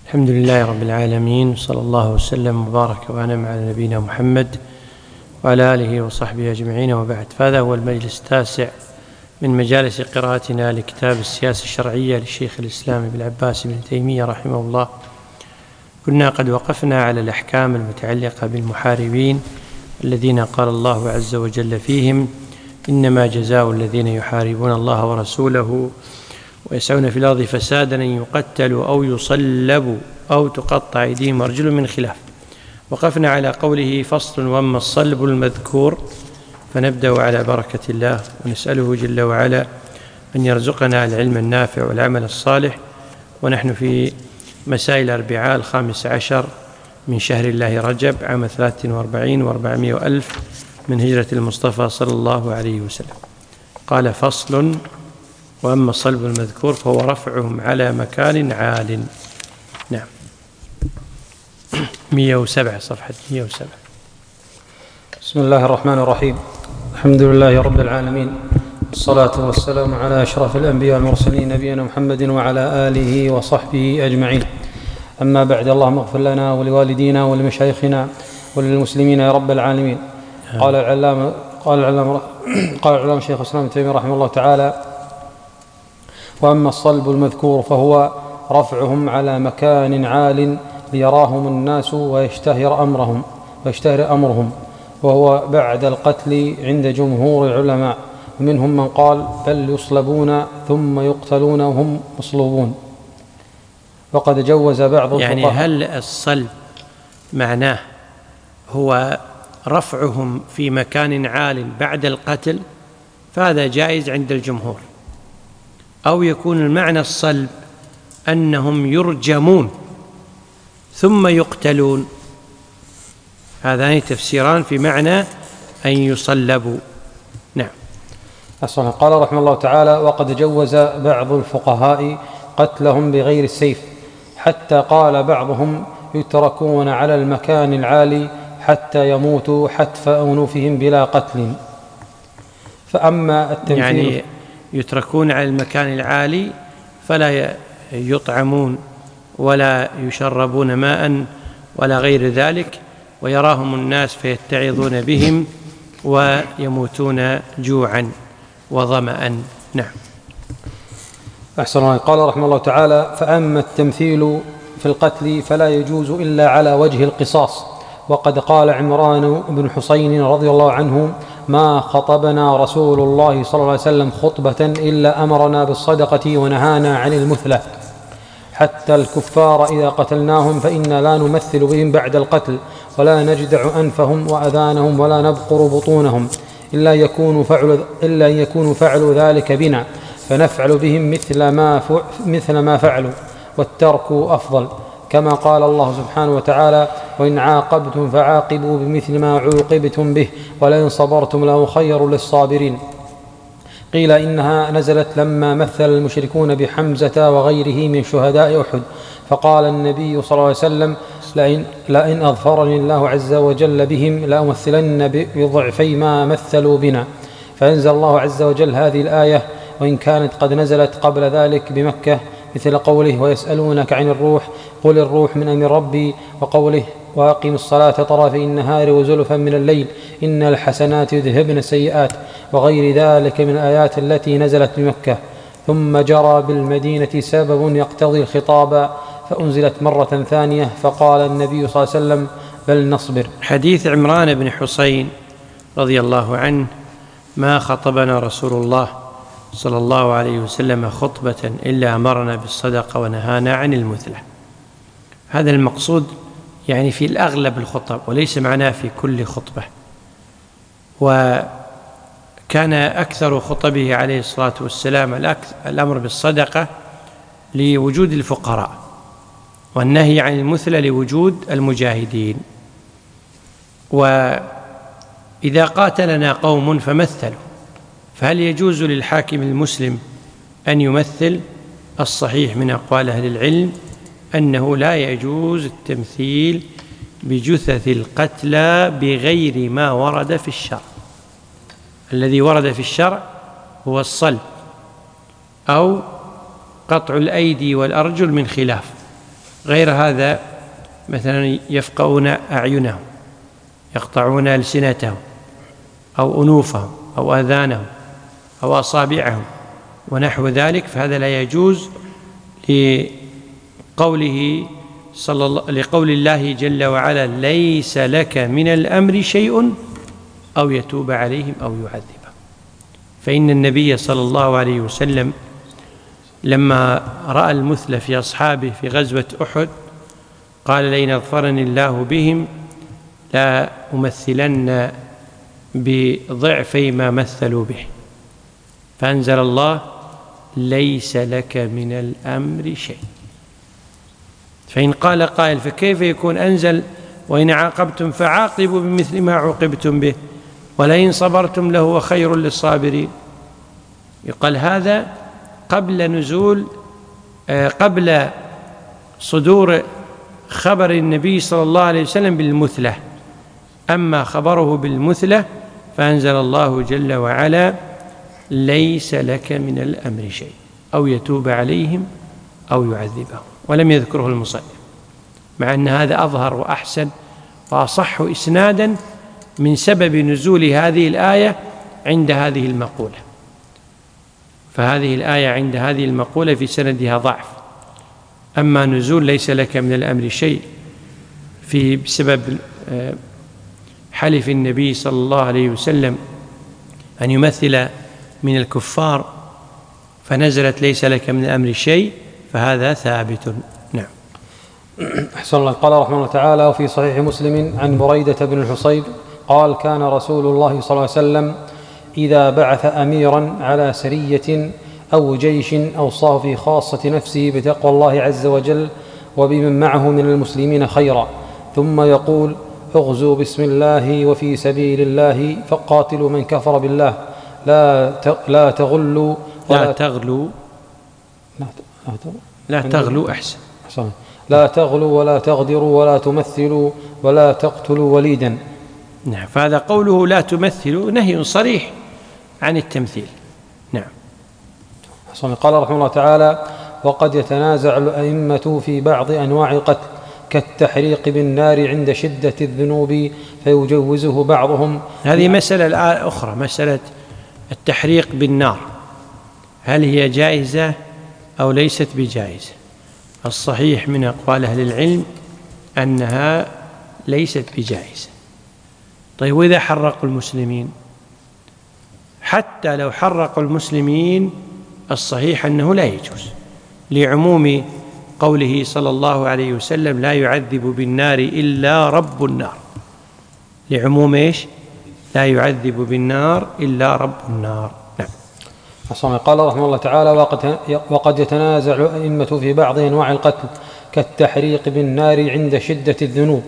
الحمد لله رب العالمين، صلى الله وسلم وبارك وأنعم على نبينا محمد وعلى آله وصحبه أجمعين، وبعد. فهذا هو المجلس التاسع من مجالس قراءتنا لكتاب السياسة الشرعية للشيخ الإسلام ابن عباس بن تيمية رحمه الله. كنا قد وقفنا على الأحكام المتعلقة بالمحاربين الذين قال الله عز وجل فيهم: إنما جزاء الذين يحاربون الله ورسوله ويسعون في الأرض فسادا أن يقتلوا أو يصلبوا أو تقطع أيديهم وأرجلهم من خلاف. وقفنا على قوله: فصل: وأما الصلب المذكور. فنبدأ على بركة الله ونسأله جل وعلا أن يرزقنا العلم النافع والعمل الصالح، ونحن في مساء الأربعاء 15 من شهر الله رجب عام 43 و400 وألف من هجرة المصطفى صلى الله عليه وسلم. قال: فصل: وأما الصلب المذكور فهو رفعهم على مكان عال. نعم، 107 صفحة 107. بسم الله الرحمن الرحيم. الحمد لله رب العالمين، والصلاة والسلام على أشرف الأنبياء والمرسلين نبينا محمد وعلى آله وصحبه أجمعين. أما بعد، اللهم اغفر لنا ولوالدينا ولمشايخنا وللمسلمين يا رب العالمين. قال العلامة شيخ الإسلام ابن تيمية رحمه الله تعالى: وأما الصلب المذكور فهو رفعهم على مكان عال ليراهم الناس ويشتهر أمرهم، وهو بعد القتل عند جمهور العلماء، ومنهم من قال: بل يصلبون ثم يقتلون وهم مصلوبون. وقد جوز بعض الفقهاء. يعني هل الصلب معناه هو رفعهم في مكان عال بعد القتل؟ فهذا جائز عند الجمهور. أو يكون المعنى الصلب أنهم يرجمون ثم يقتلون. هذان تفسيران في معنى أن يصلبوا. نعم. أصلا قال رحمه الله تعالى: وقد جوز بعض الفقهاء قتلهم بغير السيف، حتى قال بعضهم: يتركون على المكان العالي حتى يموتوا حتف أنوفهم بلا قتل. فأما التمثيل، يعني يتركون على المكان العالي فلا يطعمون ولا يشربون ماء ولا غير ذلك، ويراهم الناس فيتعظون بهم ويموتون جوعا وظمأ. نعم. أحسن الله. قال رحمه الله تعالى: فأما التمثيل في القتل فلا يجوز إلا على وجه القصاص. وقد قال عمران بن حسين رضي الله عنه: ما خطبنا رسول الله صلى الله عليه وسلم خطبة إلا أمرنا بالصدقة ونهانا عن المثلة، حتى الكفار إذا قتلناهم فإنا لا نمثل بهم بعد القتل، ولا نجدع أنفهم وأذانهم ولا نبقر بطونهم إلا يكونوا فعلوا ذلك بنا، فنفعل بهم مثل ما فعلوا، والترك أفضل، كما قال الله سبحانه وتعالى: وإن عاقبتم فعاقبوا بمثل ما عوقبتم به ولئن صبرتم لهو خير للصابرين. قيل إنها نزلت لما مثل المشركون بحمزة وغيره من شهداء أحد، فقال النبي صلى الله عليه وسلم: لئن أظفرني الله عز وجل بهم لأمثلن بضعفي ما مثلوا بنا. فأنزل الله عز وجل هذه الآية، وإن كانت قد نزلت قبل ذلك بمكة، مثل قوله: ويسألونك عن الروح قل الروح من أمر ربي، وقوله: وأقم الصلاة طرفي النهار وزلفا من الليل إن الحسنات يذهبن السيئات، وغير ذلك من الآيات التي نزلت بمكة. ثم جرى بالمدينة سبب يقتضي الخطاب فأنزلت مرة ثانية، فقال النبي صلى الله عليه وسلم: بل نصبر. حديث عمران بن حسين رضي الله عنه: ما خطبنا رسول الله صلى الله عليه وسلم خطبة إلا أمرنا بالصدقة ونهانا عن المثلة. هذا المقصود يعني في الأغلب الخطب، وليس معناه في كل خطبة. وكان أكثر خطبه عليه الصلاة والسلام الأمر بالصدقة لوجود الفقراء، والنهي عن المثلة لوجود المجاهدين. وإذا قاتلنا قوم فمثلوا، فهل يجوز للحاكم المسلم أن يمثل؟ الصحيح من أقوال أهل العلم أنه لا يجوز التمثيل بجثث القتلى بغير ما ورد في الشرع. الذي ورد في الشرع هو الصلب أو قطع الأيدي والأرجل من خلاف، غير هذا مثلا يفقؤون أعينهم، يقطعون ألسنتهم أو أنوفهم أو آذانهم أو أصابعهم ونحو ذلك، فهذا لا يجوز لقول الله جل وعلا: ليس لك من الأمر شيء أو يتوب عليهم أو يعذبهم. فإن النبي صلى الله عليه وسلم لما رأى المثل في أصحابه في غزوة أحد قال: لئن أظفرني الله بهم لا أمثلن بضعفي ما مثلوا به. فأنزل الله: ليس لك من الأمر شيء. فإن قال قائل: فكيف يكون أنزل وإن عاقبتم فعاقبوا بمثل ما عوقبتم به ولئن صبرتم لهو خير للصابرين؟ يقال هذا قبل صدور خبر النبي صلى الله عليه وسلم بالمثلة. أما خبره بالمثلة فأنزل الله جل وعلا: ليس لك من الأمر شيء أو يتوب عليهم أو يعذبهم، ولم يذكره المصنف، مع أن هذا أظهر وأحسن وأصح إسنادا من سبب نزول هذه الآية عند هذه المقولة. فهذه الآية عند هذه المقولة في سندها ضعف. أما نزول ليس لك من الأمر شيء بسبب حلف النبي صلى الله عليه وسلم أن يمثل من الكفار فنزلت ليس لك من الأمر شيء، فهذا ثابت. نعم. أحسن الله. قال رحمه الله تعالى: وفي صحيح مسلم عن بريدة بن الحصيب قال: كان رسول الله صلى الله عليه وسلم إذا بعث أميرا على سرية أو جيش أوصاه في خاصة نفسه بتقوى الله عز وجل وبمن معه من المسلمين خيرا، ثم يقول: اغزوا بسم الله وفي سبيل الله فقاتلوا من كفر بالله، لا تغلوا أحسن. لا تغلوا ولا تغدروا ولا تمثلوا ولا تقتلوا وليدا. نعم. فهذا قوله لا تمثلوا نهي صريح عن التمثيل. نعم. قال رحمه الله تعالى: وقد يتنازع الأئمة في بعض أنواع القتل كالتحريق بالنار عند شدة الذنوب فيجوزه بعضهم. هذه مسألة أخرى، مسألة التحريق بالنار، هل هي جائزة أو ليست بجائزة؟ الصحيح من أقوال أهل العلم أنها ليست بجائزة. طيب، وإذا حرقوا المسلمين؟ حتى لو حرقوا المسلمين الصحيح أنه لا يجوز، لعموم قوله صلى الله عليه وسلم: لا يعذب بالنار إلا رب النار. لعموم إيش؟ لا يعذب بالنار إلا رب النار. نعم. قال رحمه الله تعالى: وقد يتنازع الأئمة في بعض أنواع القتل كالتحريق بالنار عند شدة الذنوب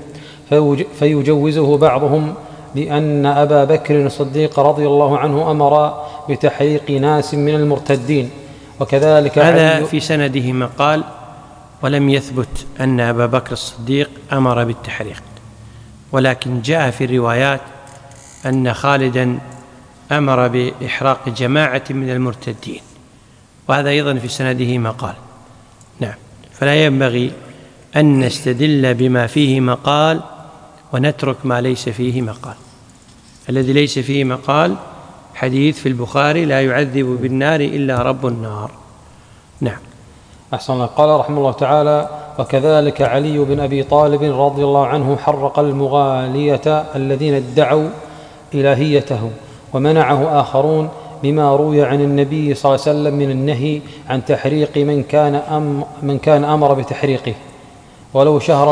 فيجوزه بعضهم، لأن أبا بكر الصديق رضي الله عنه أمر بتحريق ناس من المرتدين، وكذلك هذا في سنده مقال، ولم يثبت أن أبا بكر الصديق أمر بالتحريق، ولكن جاء في الروايات أن خالدا أمر بإحراق جماعة من المرتدين، وهذا أيضا في سنده مقال. نعم. فلا ينبغي أن نستدل بما فيه مقال ونترك ما ليس فيه مقال. الذي ليس فيه مقال حديث في البخاري: لا يعذب بالنار إلا رب النار. نعم. أحسن الله. قال رحمه الله تعالى: وكذلك علي بن أبي طالب رضي الله عنه حرق المغالية الذين ادعوا إلهيته، ومنعه آخرون بما روي عن النبي صلى الله عليه وسلم من النهي عن تحريق من كان أمر بتحريقه، ولو شهر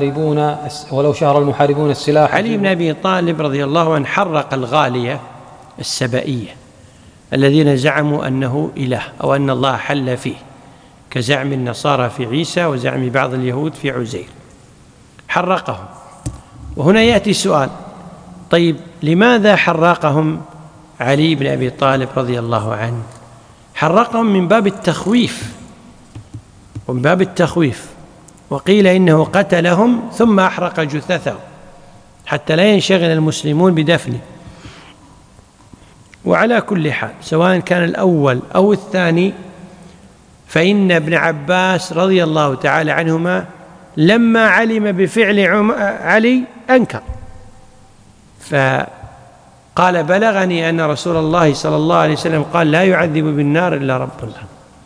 المحاربون السلاح. علي بن أبي طالب رضي الله عنه حرق الغالية السبائية الذين زعموا أنه إله أو أن الله حل فيه، كزعم النصارى في عيسى وزعم بعض اليهود في عزير، حرقهم. وهنا يأتي سؤال: طيب، لماذا حرقهم علي بن أبي طالب رضي الله عنه؟ حرقهم من باب التخويف، وقيل إنه قتلهم ثم أحرق جثثهم حتى لا ينشغل المسلمون بدفنه. وعلى كل حال، سواء كان الأول أو الثاني، فإن ابن عباس رضي الله تعالى عنهما لما علم بفعل علي أنكر، فقال بلغني أن رسول الله صلى الله عليه وسلم قال لا يعذب بالنار إلا رب الله.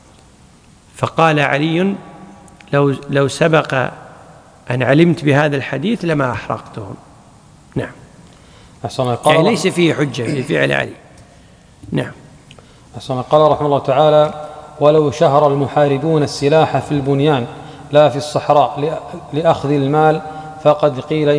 فقال علي لو سبق أن علمت بهذا الحديث لما أحرقتهم. نعم، يعني ليس فيه حجة في فعل علي. نعم. قال رحمه الله تعالى: ولو شهر المحاربون السلاح في البنيان لا في الصحراء لأخذ المال فقد قيل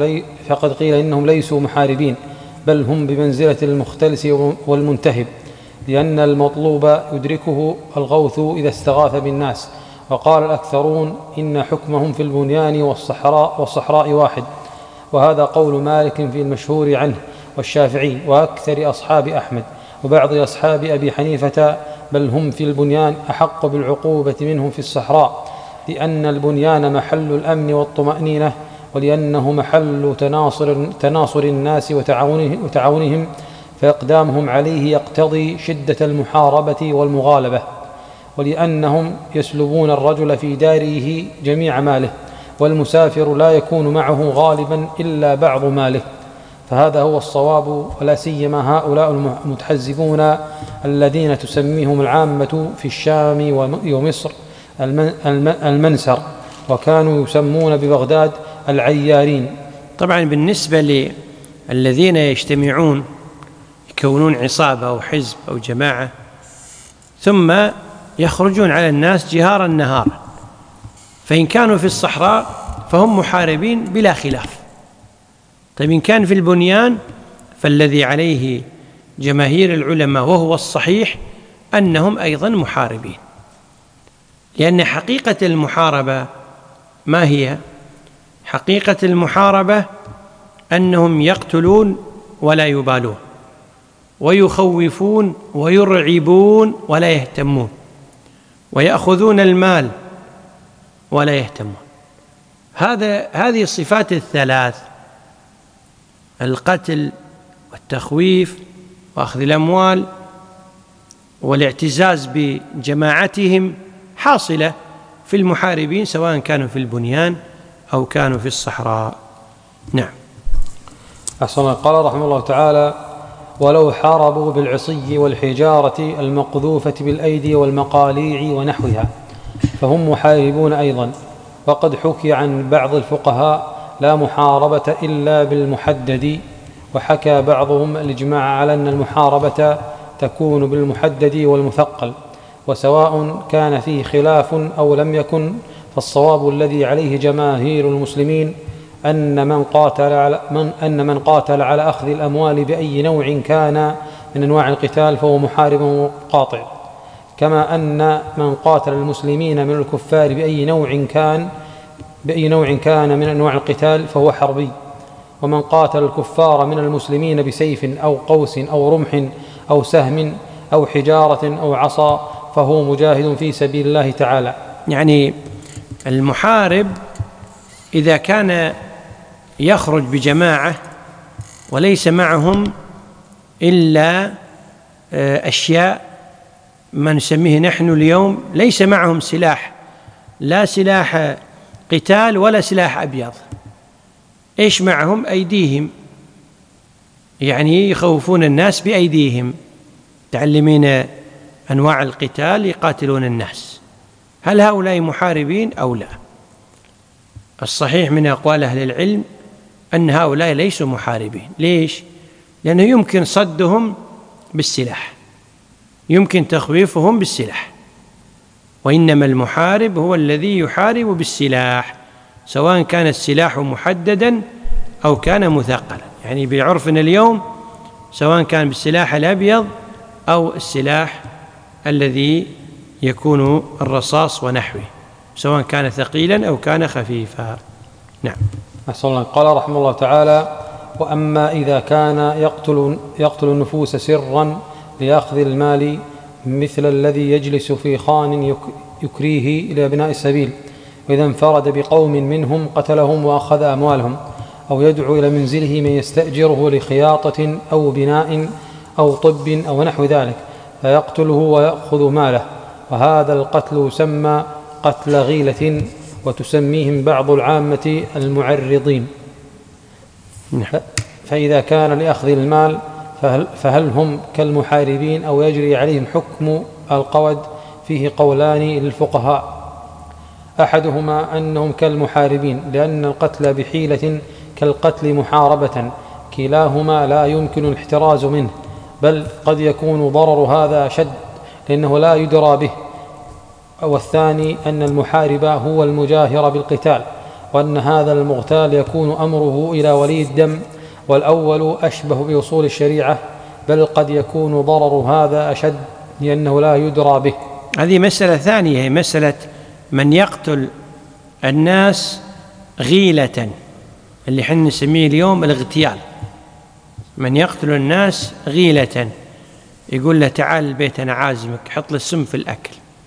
إنهم ليسوا محاربين، بل هم بمنزلة المختلس والمنتهب، لأن المطلوب يدركه الغوث إذا استغاث بالناس. وقال الأكثرون إن حكمهم في البنيان والصحراء واحد، وهذا قول مالك في المشهور عنه والشافعي وأكثر أصحاب أحمد وبعض أصحاب أبي حنيفة، بل هم في البنيان أحق بالعقوبة منهم في الصحراء، لأن البنيان محل الأمن والطمأنينة، ولأنه محل تناصر الناس وتعاونهم، فإقدامهم عليه يقتضي شدة المحاربة والمغالبة، ولأنهم يسلبون الرجل في داره جميع ماله، والمسافر لا يكون معه غالبا إلا بعض ماله. فهذا هو الصواب، ولا سيما هؤلاء المتحزبون الذين تسميهم العامة في الشام ومصر المنسر، وكانوا يسمون ببغداد العيارين. طبعا بالنسبة للذين يجتمعون يكونون عصابة أو حزب أو جماعة ثم يخرجون على الناس جهارا نهارا، فإن كانوا في الصحراء فهم محاربين بلا خلاف. طيب إن كان في البنيان فالذي عليه جماهير العلماء وهو الصحيح أنهم أيضا محاربين، لأن حقيقة المحاربة ما هي؟ حقيقة المحاربة أنهم يقتلون ولا يبالون، ويخوفون ويرعبون ولا يهتمون، ويأخذون المال ولا يهتمون. هذه الصفات الثلاث: القتل والتخويف وأخذ الأموال والاعتزاز بجماعتهم حاصلة في المحاربين سواء كانوا في البنيان أو كانوا في الصحراء. نعم. أحسن. قال رحمه الله تعالى: ولو حاربوا بالعصي والحجارة المقذوفة بالأيدي والمقاليع ونحوها فهم محاربون أيضا. وقد حكي عن بعض الفقهاء لا محاربة إلا بالمحدد، وحكى بعضهم الإجماع على أن المحاربة تكون بالمحدد والمثقل، وسواء كان فيه خلاف أو لم يكن، فالصواب الذي عليه جماهير المسلمين أن من قاتل على أخذ الأموال بأي نوع كان من أنواع القتال فهو محارب قاطع، كما أن من قاتل المسلمين من الكفار بأي نوع كان من أنواع القتال فهو حربي. ومن قاتل الكفار من المسلمين بسيف أو قوس أو رمح أو سهم أو حجارة أو عصا فهو مجاهد في سبيل الله تعالى. يعني المحارب إذا كان يخرج بجماعة وليس معهم إلا أشياء ما نسميه نحن اليوم ليس معهم سلاح، لا سلاح قتال ولا سلاح أبيض، إيش معهم؟ أيديهم، يعني يخوفون الناس بأيديهم، تعلمين أنواع القتال يقاتلون الناس. هل هؤلاء محاربين أو لا؟ الصحيح من أقوال أهل العلم أن هؤلاء ليسوا محاربين. ليش؟ لأنه يمكن صدهم بالسلاح، يمكن تخويفهم بالسلاح، وإنما المحارب هو الذي يحارب بالسلاح، سواء كان السلاح محددا أو كان مثقلا، يعني بعرفنا اليوم سواء كان بالسلاح الأبيض أو السلاح الذي يكون الرصاص ونحوه، سواء كان ثقيلا أو كان خفيفا. نعم. أحسن الله. قال رحمه الله تعالى: وأما إذا كان يقتل النفوس سرا ليأخذ المال، مثل الذي يجلس في خان يكريه إلى أبناء السبيل، وإذا انفرد بقوم منهم قتلهم وأخذ أموالهم، أو يدعو إلى منزله من يستأجره لخياطة أو بناء أو طب أو نحو ذلك فيقتله ويأخذ ماله، وهذا القتل يسمى قتل غيلة، وتسميهم بعض العامة المعرضين. فإذا كان لأخذ المال فهل هم كالمحاربين أو يجري عليهم حكم القود؟ فيه قولان للفقهاء، أحدهما أنهم كالمحاربين لأن القتل بحيلة كالقتل محاربة، كلاهما لا يمكن الاحتراز منه، بل قد يكون ضرر هذا أشد لأنه لا يدرى به. والثاني أن المحارب هو المجاهر بالقتال، وأن هذا المغتال يكون أمره إلى ولي الدم، والأول أشبه بأصول الشريعة، بل قد يكون ضرر هذا أشد لأنه لا يدرى به. هذه مسألة ثانية، هي مسألة من يقتل الناس غيلة، اللي حنا نسميه اليوم الاغتيال. من يقتل الناس غيلة، يقول له تعال البيت أنا عازمك، حط له السم في الأكل.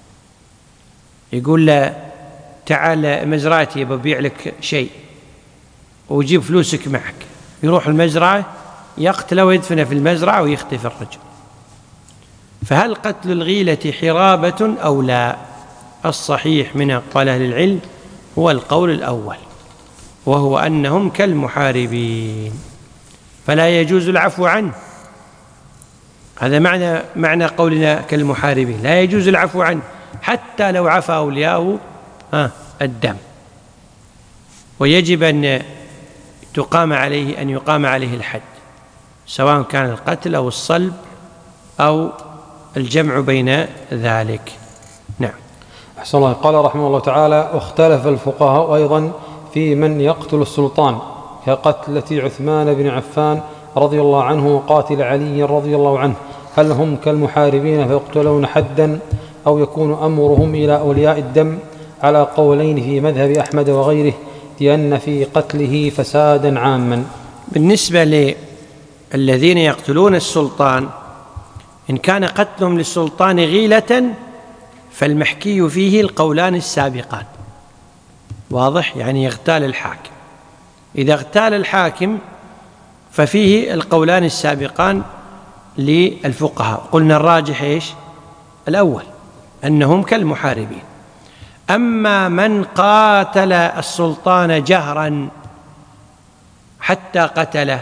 يقول له تعال مزرعتي ببيع لك شيء وجيب فلوسك معك. يروح المزرعة يقتله ويدفنه في المزرعة ويختفي الرجل. فهل قتل الغيلة حرابة أو لا؟ الصحيح من أقوال أهل العلم هو القول الأول، وهو أنهم كالمحاربين فلا يجوز العفو عنه. هذا معنى قولنا كالمحاربين، لا يجوز العفو عنه حتى لو عفى أولياءه الدم، ويجب أن يقام عليه الحد، سواء كان القتل أو الصلب أو الجمع بين ذلك. نعم. أحسن الله. قال رحمه الله تعالى: واختلف الفقهاء أيضا في من يقتل السلطان، كقتلة عثمان بن عفان رضي الله عنه وقاتل علي رضي الله عنه، هل هم كالمحاربين فيقتلون حدا أو يكون أمرهم إلى أولياء الدم؟ على قولين في مذهب أحمد وغيره، لأن في قتله فسادا عاما. بالنسبة للذين يقتلون السلطان، إن كان قتلهم للسلطان غيلة فالمحكي فيه القولان السابقان، واضح؟ يعني يغتال الحاكم. إذا اغتال الحاكم ففيه القولان السابقان للفقهاء. قلنا الراجح إيش؟ الأول، أنهم كالمحاربين. أما من قاتل السلطان جهرا حتى قتله،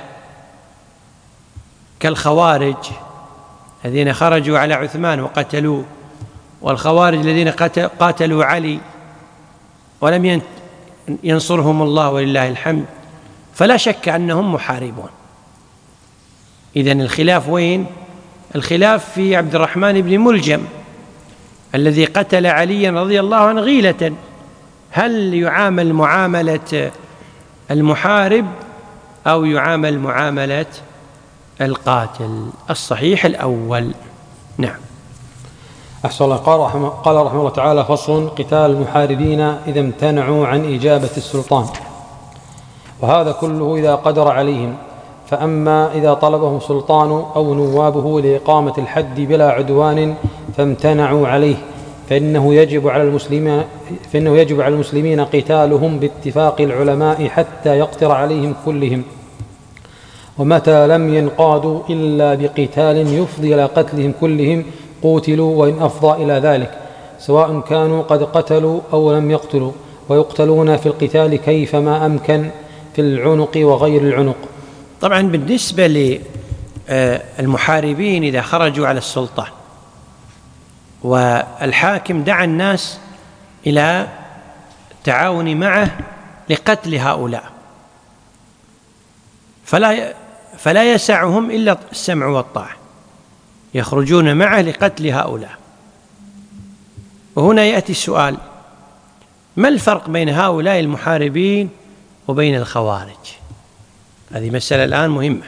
كالخوارج الذين خرجوا على عثمان وقتلوه، والخوارج الذين قاتلوا علي ولم ينصرهم الله ولله الحمد، فلا شك أنهم محاربون. إذن الخلاف وين؟ الخلاف في عبد الرحمن بن ملجم الذي قتل عليا رضي الله عنه غيلة، هل يعامل معاملة المحارب أو يعامل معاملة القاتل؟ الصحيح الأول. نعم. أحسن الله. قال رحمه الله تعالى: فصل: قتال المحاربين إذا امتنعوا عن إجابة السلطان، وهذا كله إذا قدر عليهم. فأما إذا طلبهم سلطان أو نوابه لإقامة الحد بلا عدوان فامتنعوا عليه، فإنه يجب على المسلمين قتالهم باتفاق العلماء حتى يقدر عليهم كلهم، ومتى لم ينقادوا إلا بقتال يفضي إلى قتلهم كلهم قوتلوا، وإن أفضى إلى ذلك، سواء كانوا قد قتلوا أو لم يقتلوا، ويقتلون في القتال كيفما أمكن في العنق وغير العنق. طبعا بالنسبة للمحاربين إذا خرجوا على السلطان والحاكم دعا الناس إلى التعاون معه لقتل هؤلاء، فلا يسعهم إلا السمع والطاعة، يخرجون معه لقتل هؤلاء. وهنا يأتي السؤال: ما الفرق بين هؤلاء المحاربين وبين الخوارج؟ هذه مسألة الآن مهمة.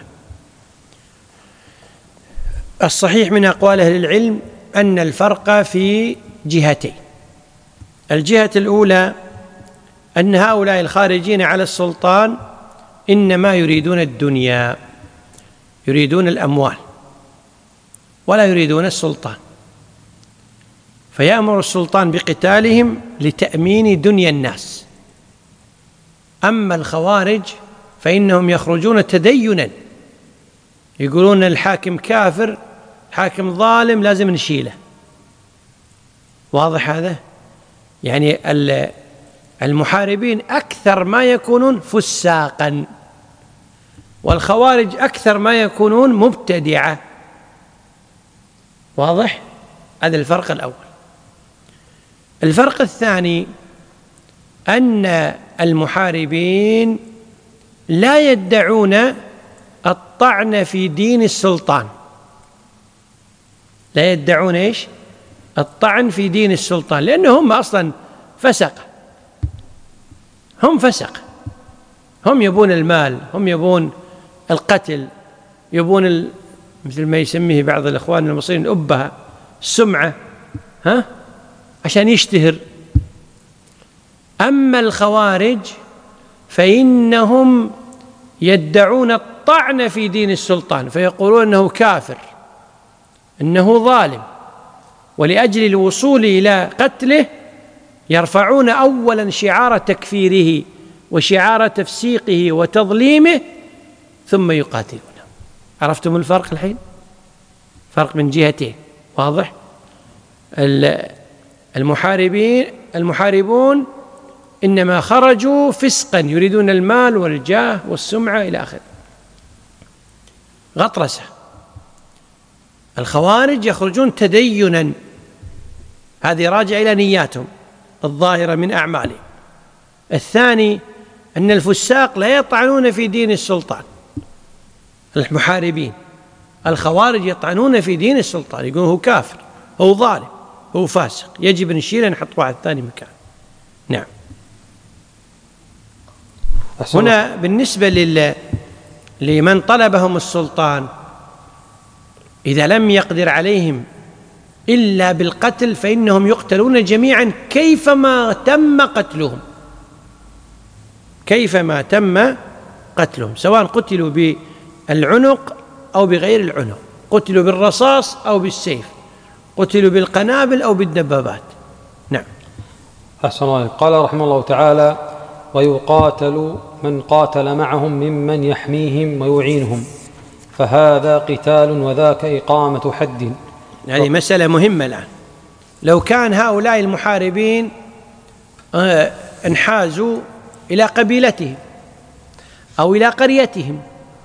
الصحيح من أقوال أهل العلم أن الفرق في جهتين. الجهة الأولى أن هؤلاء الخارجين على السلطان إنما يريدون الدنيا، يريدون الأموال ولا يريدون السلطان، فيأمر السلطان بقتالهم لتأمين دنيا الناس. أما الخوارج فإنهم يخرجون تدينا، يقولون الحاكم كافر، حاكم ظالم، لازم نشيله. واضح هذا؟ يعني المحاربين أكثر ما يكونون فساقا، والخوارج أكثر ما يكونون مبتدعة. واضح؟ هذا الفرق الأول. الفرق الثاني أن المحاربين لا يدعون الطعن في دين السلطان، لا يدعون إيش؟ الطعن في دين السلطان، لأنهم أصلا فسق، هم فسق، هم يبون المال، هم يبون القتل، يبون مثل ما يسميه بعض الإخوان المصريين الأبهة، السمعة، عشان يشتهر. أما الخوارج فإنهم يدعون الطعن في دين السلطان، فيقولون أنه كافر، أنه ظالم، ولأجل الوصول إلى قتله يرفعون أولا شعار تكفيره وشعار تفسيقه وتظليمه ثم يقاتلونه. عرفتم الفرق الحين؟ فرق من جهتين واضح. المحاربون إنما خرجوا فسقا، يريدون المال والجاه والسمعة إلى آخره، غطرسة. الخوارج يخرجون تدينا، هذه راجع إلى نياتهم الظاهرة من أعمالهم. الثاني أن الفساق لا يطعنون في دين السلطان، المحاربين. الخوارج يطعنون في دين السلطان، يقولون هو كافر، هو ظالم، هو فاسق، يجب أن نشيله نحط واحد ثاني مكان. نعم. هنا بالنسبة لمن طلبهم السلطان، إذا لم يقدر عليهم إلا بالقتل فإنهم يقتلون جميعا كيفما تم قتلهم، كيفما تم قتلهم، سواء قتلوا بالعنق أو بغير العنق، قتلوا بالرصاص أو بالسيف، قتلوا بالقنابل أو بالدبابات. نعم. أحسن الله. قال رحمه الله تعالى: ويقاتل من قاتل معهم ممن يحميهم ويعينهم، فهذا قتال وذاك إقامة حد. هذه مسألة مهمة الآن. لو كان هؤلاء المحاربين انحازوا إلى قبيلتهم أو إلى قريتهم،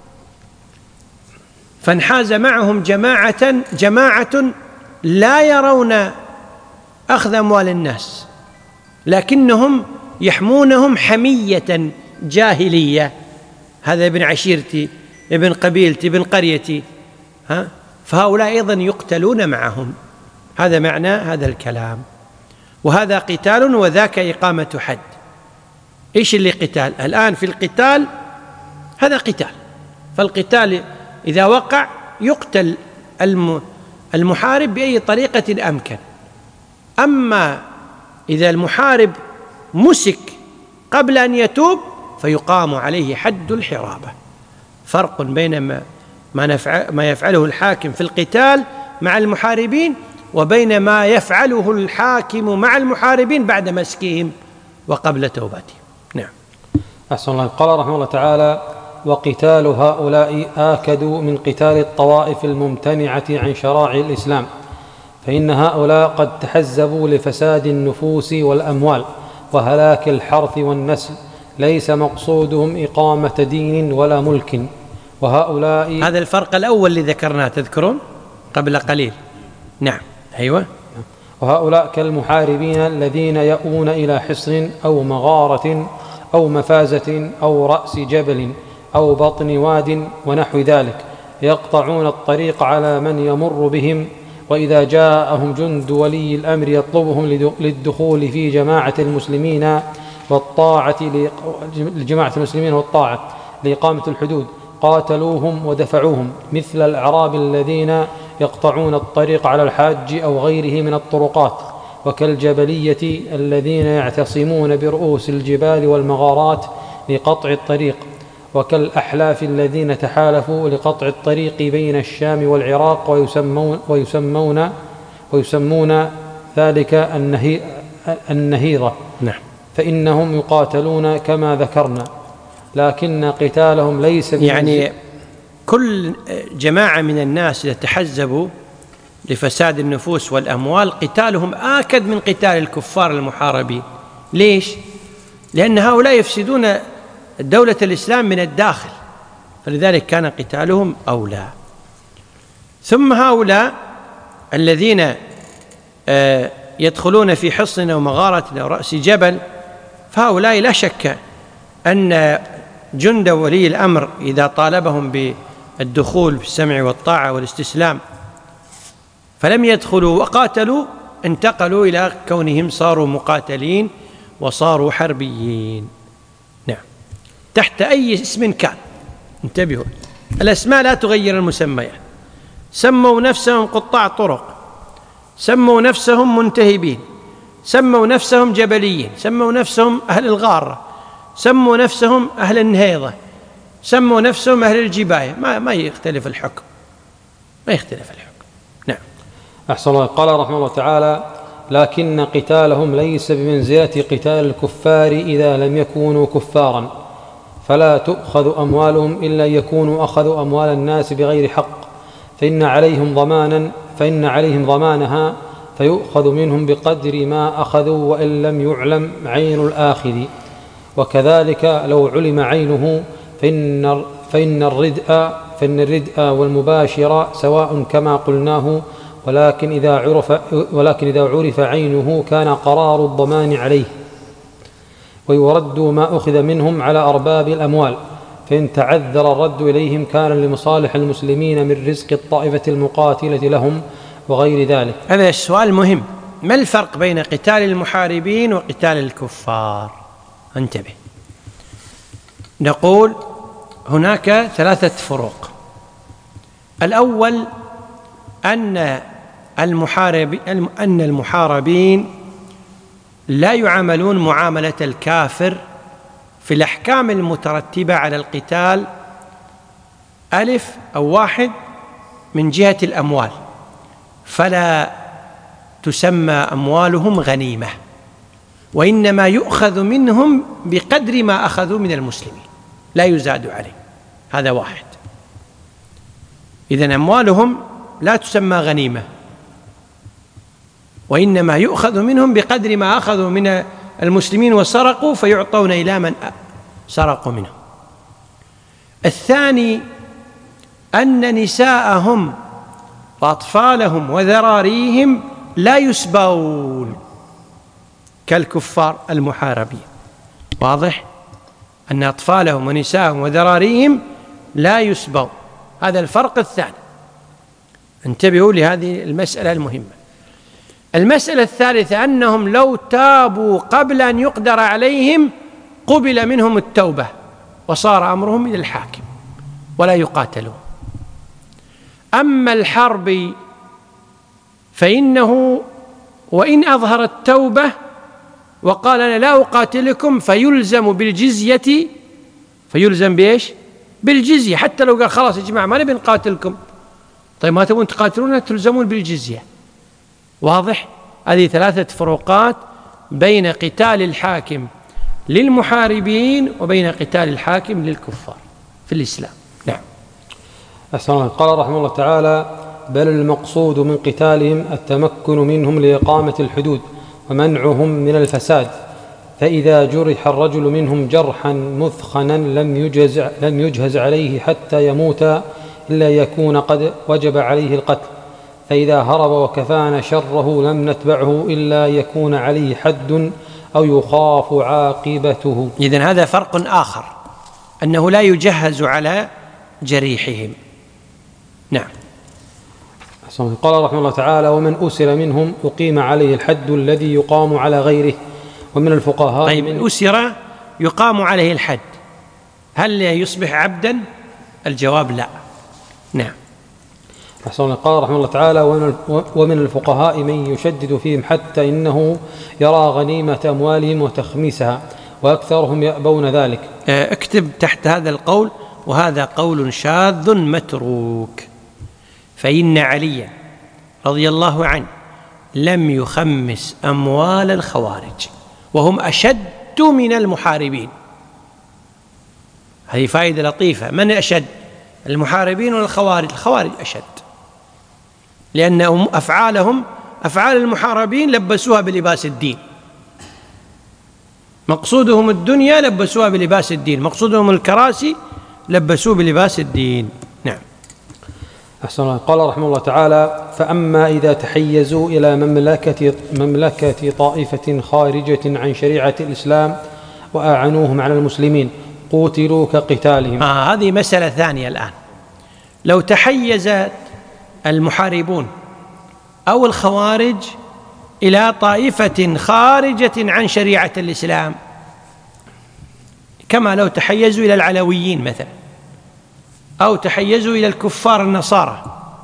فانحاز معهم جماعة لا يرون أخذ أموال الناس، لكنهم يحمونهم حمية جاهلية، هذا ابن عشيرتي، ابن قبيلتي، ابن قريتي، فهؤلاء أيضا يقتلون معهم. هذا معنى هذا الكلام. وهذا قتال وذاك إقامة حد. إيش اللي قتال؟ الآن في القتال هذا قتال، فالقتال إذا وقع يقتل المحارب بأي طريقة أمكن. أما إذا المحارب مسك قبل أن يتوب فيقام عليه حد الحرابة. فرق بين ما يفعله الحاكم في القتال مع المحاربين وبين ما يفعله الحاكم مع المحاربين بعد مسكهم وقبل توبتهم. نعم. أحسن الله. قال رحمه الله تعالى: وقتال هؤلاء آكد من قتال الطوائف الممتنعة عن شرائع الإسلام، فإن هؤلاء قد تحزبوا لفساد النفوس والأموال وهلاك الحرث والنسل، ليس مقصودهم إقامة دين ولا ملك. وهؤلاء، هذا الفرق الأول اللي ذكرناه، تذكرون قبل قليل. نعم. أيوة. وهؤلاء كالمحاربين الذين يأوون إلى حصن أو مغارة أو مفازة أو رأس جبل أو بطن واد ونحو ذلك، يقطعون الطريق على من يمر بهم، وإذا جاءهم جند ولي الأمر يطلبهم للدخول في جماعة المسلمين والطاعة لإقامة الحدود قاتلوهم ودفعوهم، مثل الأعراب الذين يقطعون الطريق على الحاج أو غيره من الطرقات، وكالجبلية الذين يعتصمون برؤوس الجبال والمغارات لقطع الطريق، وكالأحلاف الذين تحالفوا لقطع الطريق بين الشام والعراق، ويسمون ذلك النهيضة. نعم. فإنهم يقاتلون كما ذكرنا، لكن قتالهم ليس يعني كل جماعة من الناس إذا تحزبوا لفساد النفوس والأموال قتالهم آكد من قتال الكفار المحاربين. ليش؟ لأن هؤلاء يفسدون دولة الإسلام من الداخل، فلذلك كان قتالهم أولى. ثم هؤلاء الذين يدخلون في حصن أو مغارة أو رأس جبل، فهؤلاء لا شك أن جند ولي الأمر إذا طالبهم بالدخول بالسمع والطاعة والاستسلام فلم يدخلوا وقاتلوا، انتقلوا إلى كونهم صاروا مقاتلين وصاروا حربيين. نعم، تحت أي اسم كان. انتبهوا، الأسماء لا تغير المسميات. سموا نفسهم قطاع طرق، سموا نفسهم منتهبين، سموا نفسهم جبليين، سموا نفسهم أهل الغارة، سموا نفسهم أهل النهيضة، سموا نفسهم أهل الجباية، ما يختلف الحكم، ما يختلف الحكم. نعم. أحسن الله. قال رحمه الله تعالى: لكن قتالهم ليس بمنزلة قتال الكفار إذا لم يكونوا كفارا، فلا تؤخذ أموالهم إلا يكونوا أخذوا أموال الناس بغير حق، فإن عليهم ضمانها، فيؤخذ منهم بقدر ما أخذوا وإن لم يعلم عين الآخذ. وكذلك لو علم عينه فإن الردء والمباشر سواء كما قلناه، ولكن إذا عرف عينه كان قرار الضمان عليه، ويرد ما أخذ منهم على أرباب الأموال، فإن تعذر الرد إليهم كان لمصالح المسلمين من رزق الطائفة المقاتلة لهم وغير ذلك. هذا السؤال مهم. ما الفرق بين قتال المحاربين وقتال الكفار؟ انتبه، نقول هناك 3 فروق. الأول أن المحاربين لا يعاملون معاملة الكافر في الأحكام المترتبة على القتال. ألف أو 1 من جهة الأموال، فلا تسمى أموالهم غنيمة، وإنما يؤخذ منهم بقدر ما أخذوا من المسلمين، لا يزاد عليه. هذا 1. إذن أموالهم لا تسمى غنيمة، وإنما يؤخذ منهم بقدر ما أخذوا من المسلمين وسرقوا، فيعطون إلى من سرقوا منهم. الثاني أن نساءهم وأطفالهم وذراريهم لا يسبون كالكفار المحاربين. واضح؟ أن أطفالهم ونساءهم وذراريهم لا يسبون. هذا الفرق الثاني. انتبهوا لهذه المسألة المهمة. المسألة الثالثة أنهم لو تابوا قبل أن يقدر عليهم قبل منهم التوبة وصار أمرهم إلى الحاكم ولا يقاتلون. أما الحرب فإنه وإن أظهر التوبة وقال أنا لا أقاتلكم فيلزم بالجزية. فيلزم بإيش؟ بالجزية. حتى لو قال خلاص يا جماعة ما نبي نقاتلكم، طيب ما تبون تقاتلون تلزمون بالجزية. واضح؟ هذه 3 فروقات بين قتال الحاكم للمحاربين وبين قتال الحاكم للكفار في الإسلام. نعم. أحسن الله. قال رحمه الله تعالى: بل المقصود من قتالهم التمكن منهم لإقامة الحدود ومنعهم من الفساد، فإذا جرح الرجل منهم جرحا مثخنا لم يجهز عليه حتى يموت إلا يكون قد وجب عليه القتل، فإذا هرب وكفانا شره لم نتبعه إلا يكون عليه حد أو يخاف عاقبته. إذن هذا فرق آخر، أنه لا يجهز على جريحهم. نعم. قال رحمه الله تعالى: ومن أسر منهم أقيم عليه الحد الذي يقام على غيره. ومن الفقهاء طيب، من أسر يقام عليه الحد، هل يصبح عبدا؟ الجواب لا. نعم. قال رحمه الله تعالى: ومن الفقهاء من يشدد فيهم حتى إنه يرى غنيمة أموالهم وتخميسها، وأكثرهم يأبون ذلك. اكتب تحت هذا القول: وهذا قول شاذ متروك، فإن عليا رضي الله عنه لم يخمس أموال الخوارج وهم أشد من المحاربين. هذه فائدة لطيفة. من أشد، المحاربين ولا الخوارج؟ الخوارج أشد، لأن أفعال المحاربين لبسوها بلباس الدين، مقصودهم الدنيا لبسوها بلباس الدين، مقصودهم الكراسي لبسوه بلباس الدين. نعم. أحسن الله. قال رحمه الله تعالى: فأما إذا تحيزوا إلى مملكة طائفة خارجة عن شريعة الإسلام وأعانوهم على المسلمين قوتلوا كقتالهم. هذه مسألة ثانية الآن. لو تحيز المحاربون أو الخوارج إلى طائفة خارجة عن شريعة الإسلام، كما لو تحيزوا إلى العلويين مثلا، أو تحيزوا إلى الكفار النصارى،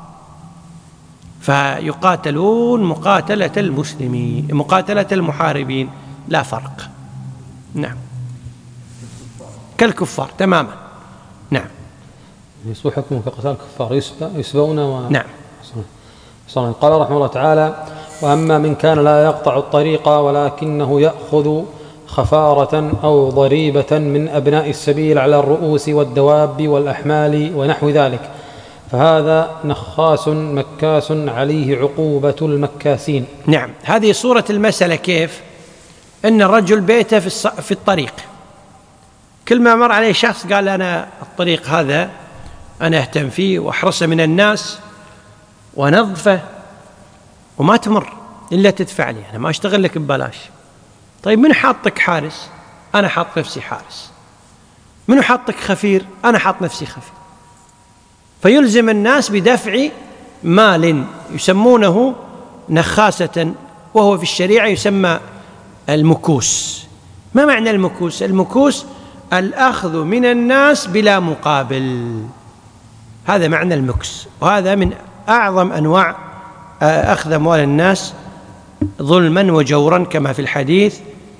فيقاتلون مقاتلة المسلمين، مقاتلة المحاربين، لا فرق. نعم، كالكفار تماما. نعم. يصبح حكمه كقتال الكفار، يسبون نعم. قال رحمه الله تعالى: وأما من كان لا يقطع الطريق ولكنه يأخذ خفارة أو ضريبة من أبناء السبيل على الرؤوس والدواب والأحمال ونحو ذلك، فهذا نخاس مكاس عليه عقوبة المكاسين. نعم. هذه صورة المسألة كيف؟ أن الرجل بيته في الطريق، كل ما مر عليه شخص قال أنا الطريق هذا أنا أهتم فيه وأحرسه من الناس ونظفه، وما تمر إلا تدفع لي، أنا ما أشتغل لك ببلاش. طيب من حاطك حارس؟ أنا حاط نفسي حارس. من حاطك خفير؟ أنا حاط نفسي خفير. فيلزم الناس بدفع مال يسمونه نخاسة، وهو في الشريعة يسمى المكوس. ما معنى المكوس؟ المكوس الأخذ من الناس بلا مقابل، هذا معنى المكس، وهذا من أعظم أنواع أخذ أموال الناس ظلما وجورا، كما في الحديث: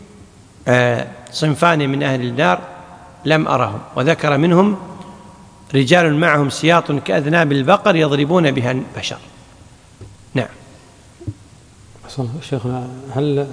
صنفان من أهل النار لم أرهم، وذكر منهم رجال معهم سياط كأذناب البقر يضربون بها البشر. نعم. شيخنا، هل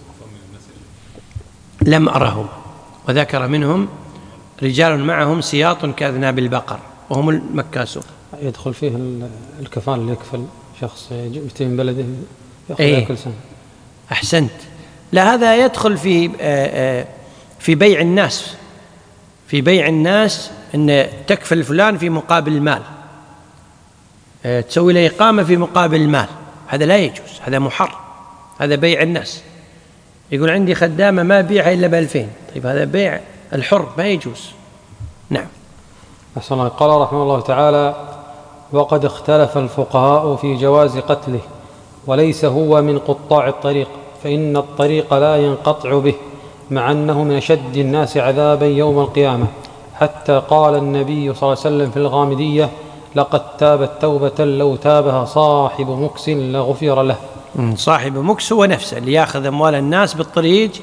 لم أرهم، وذكر منهم رجال معهم سياط كأذناب البقر وهم المكاسون. يدخل فيه الكفال اللي يكفل شخص يأتي من بلده يأخذ كل سنة. أحسنت. لا، هذا يدخل في بيع الناس، في بيع الناس، أن تكفل فلان في مقابل المال، تسوي له إقامة في مقابل المال، هذا لا يجوز، هذا محرم، هذا بيع الناس. يقول عندي خدامة ما بيعها إلا ب2000، طيب هذا بيع الحر، ما يجوز. نعم. أحسن الله. قال رحمه الله تعالى: وقد اختلف الفقهاء في جواز قتله، وليس هو من قطاع الطريق، فإن الطريق لا ينقطع به، مع أنه من أشد الناس عذابا يوم القيامة، حتى قال النبي صلى الله عليه وسلم في الغامدية: لقد تابت توبة لو تابها صاحب مكس لغفر له. صاحب مكس هو نفسه اللي يأخذ أموال الناس بالطريق،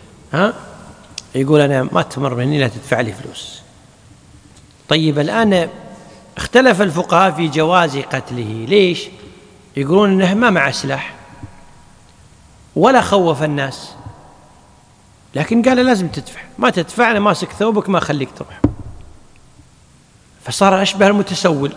يقول أنا ما تمر مني لا تدفع لي فلوس. طيب الآن اختلف الفقهاء في جواز قتله. ليش؟ يقولون أنه ما مع سلاح ولا خوف الناس، لكن قال لازم تدفع، ما تدفع أنا ماسك ثوبك ما خليك تروح، فصار أشبه المتسول.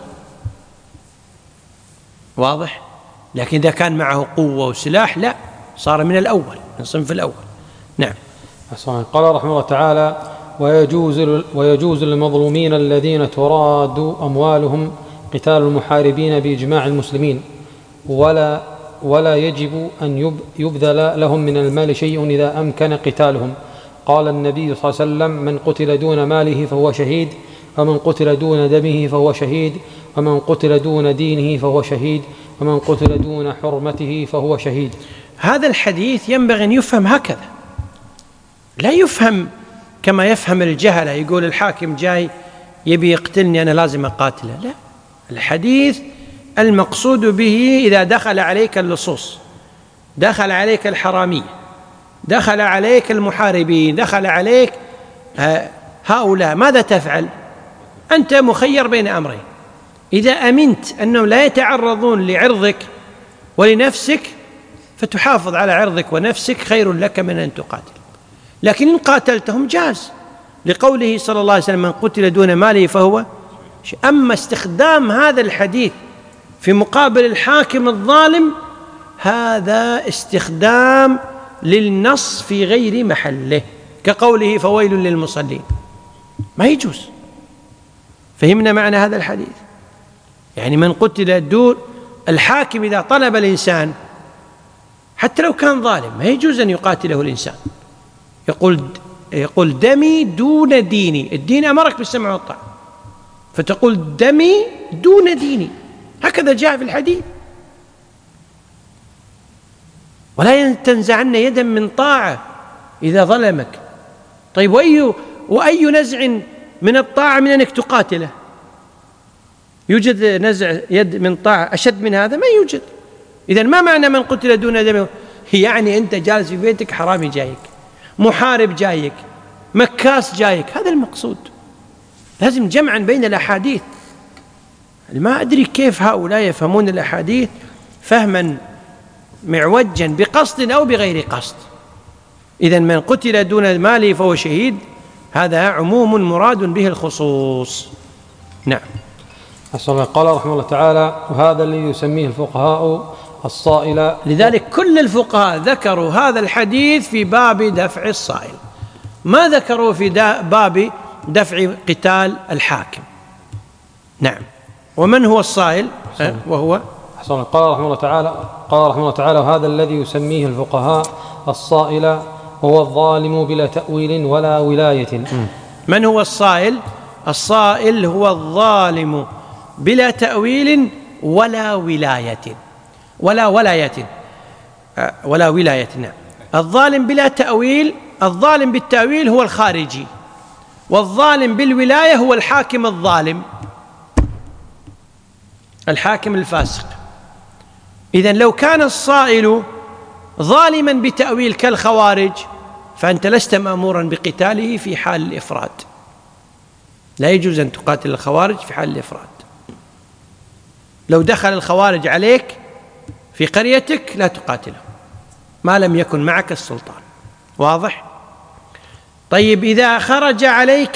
واضح؟ لكن إذا كان معه قوة وسلاح لا، صار من الأول، من صنف الأول. نعم. قال رحمه الله تعالى: ويجوز للمظلومين الذين تراد أموالهم قتال المحاربين بإجماع المسلمين، ولا يجب أن يبذل لهم من المال شيء إذا أمكن قتالهم. قال النبي صلى الله عليه وسلم: من قتل دون ماله فهو شهيد، ومن قتل دون دمه فهو شهيد، ومن قتل دون دينه فهو شهيد، ومن قتل دون حرمته فهو شهيد. هذا الحديث ينبغي أن يفهم هكذا، لا يفهم كما يفهم الجهلة، يقول الحاكم جاي يبي يقتلني أنا لازم أقاتله. لا، الحديث المقصود به إذا دخل عليك اللصوص، دخل عليك الحرامية، دخل عليك المحاربين، دخل عليك هؤلاء، ماذا تفعل؟ أنت مخير بين أمرين: إذا أمنت أنهم لا يتعرضون لعرضك ولنفسك فتحافظ على عرضك ونفسك، خير لك من أن تقاتل. لكن إن قاتلتهم جاز، لقوله صلى الله عليه وسلم: من قتل دون ماله فهو شيء. أما استخدام هذا الحديث في مقابل الحاكم الظالم، هذا استخدام للنص في غير محله، كقوله فويل للمصلين، ما يجوز. فهمنا معنى هذا الحديث؟ يعني من قتل دون الحاكم إذا طلب الإنسان حتى لو كان ظالم ما يجوز أن يقاتله الإنسان، يقول دمي دون ديني، الدين أمرك بالسمع والطاعة، فتقول دمي دون ديني، هكذا جاء في الحديث. ولا تنزعن يدا من طاعة إذا ظلمك. طيب وأي نزع من الطاعة من أنك تقاتله؟ يوجد نزع يد من طاعة أشد من هذا؟ ما يوجد. إذن ما معنى من قتل دون دم؟ يعني أنت جالس في بيتك حرامي جايك، محارب جايك، مكاس جايك، هذا المقصود. لازم جمعا بين الأحاديث. ما أدري كيف هؤلاء يفهمون الأحاديث فهما معوجا بقصد أو بغير قصد. إذن من قتل دون ماله فهو شهيد، هذا عموم مراد به الخصوص. نعم. قال رحمه الله تعالى: وهذا الذي يسميه الفقهاء الصائل. لذلك كل الفقهاء ذكروا هذا الحديث في باب دفع الصائل، ما ذكروا في باب دفع قتال الحاكم. نعم. ومن هو الصائل؟ وهو قال رحمه الله تعالى: وهذا الذي يسميه الفقهاء الصائل هو الظالم بلا تأويل ولا ولاية. من هو الصائل؟ الصائل هو الظالم بلا تأويل ولا ولاية ولا ولاية. نعم. الظالم بلا تأويل، الظالم بالتأويل هو الخارجي، والظالم بالولاية هو الحاكم الظالم، الحاكم الفاسق. إذن لو كان الصائل ظالما بتأويل كالخوارج فأنت لست مأمورا بقتاله في حال الإفراد، لا يجوز أن تقاتل الخوارج في حال الإفراد. لو دخل الخوارج عليك في قريتك لا تقاتله ما لم يكن معك السلطان. واضح؟ طيب إذا خرج عليك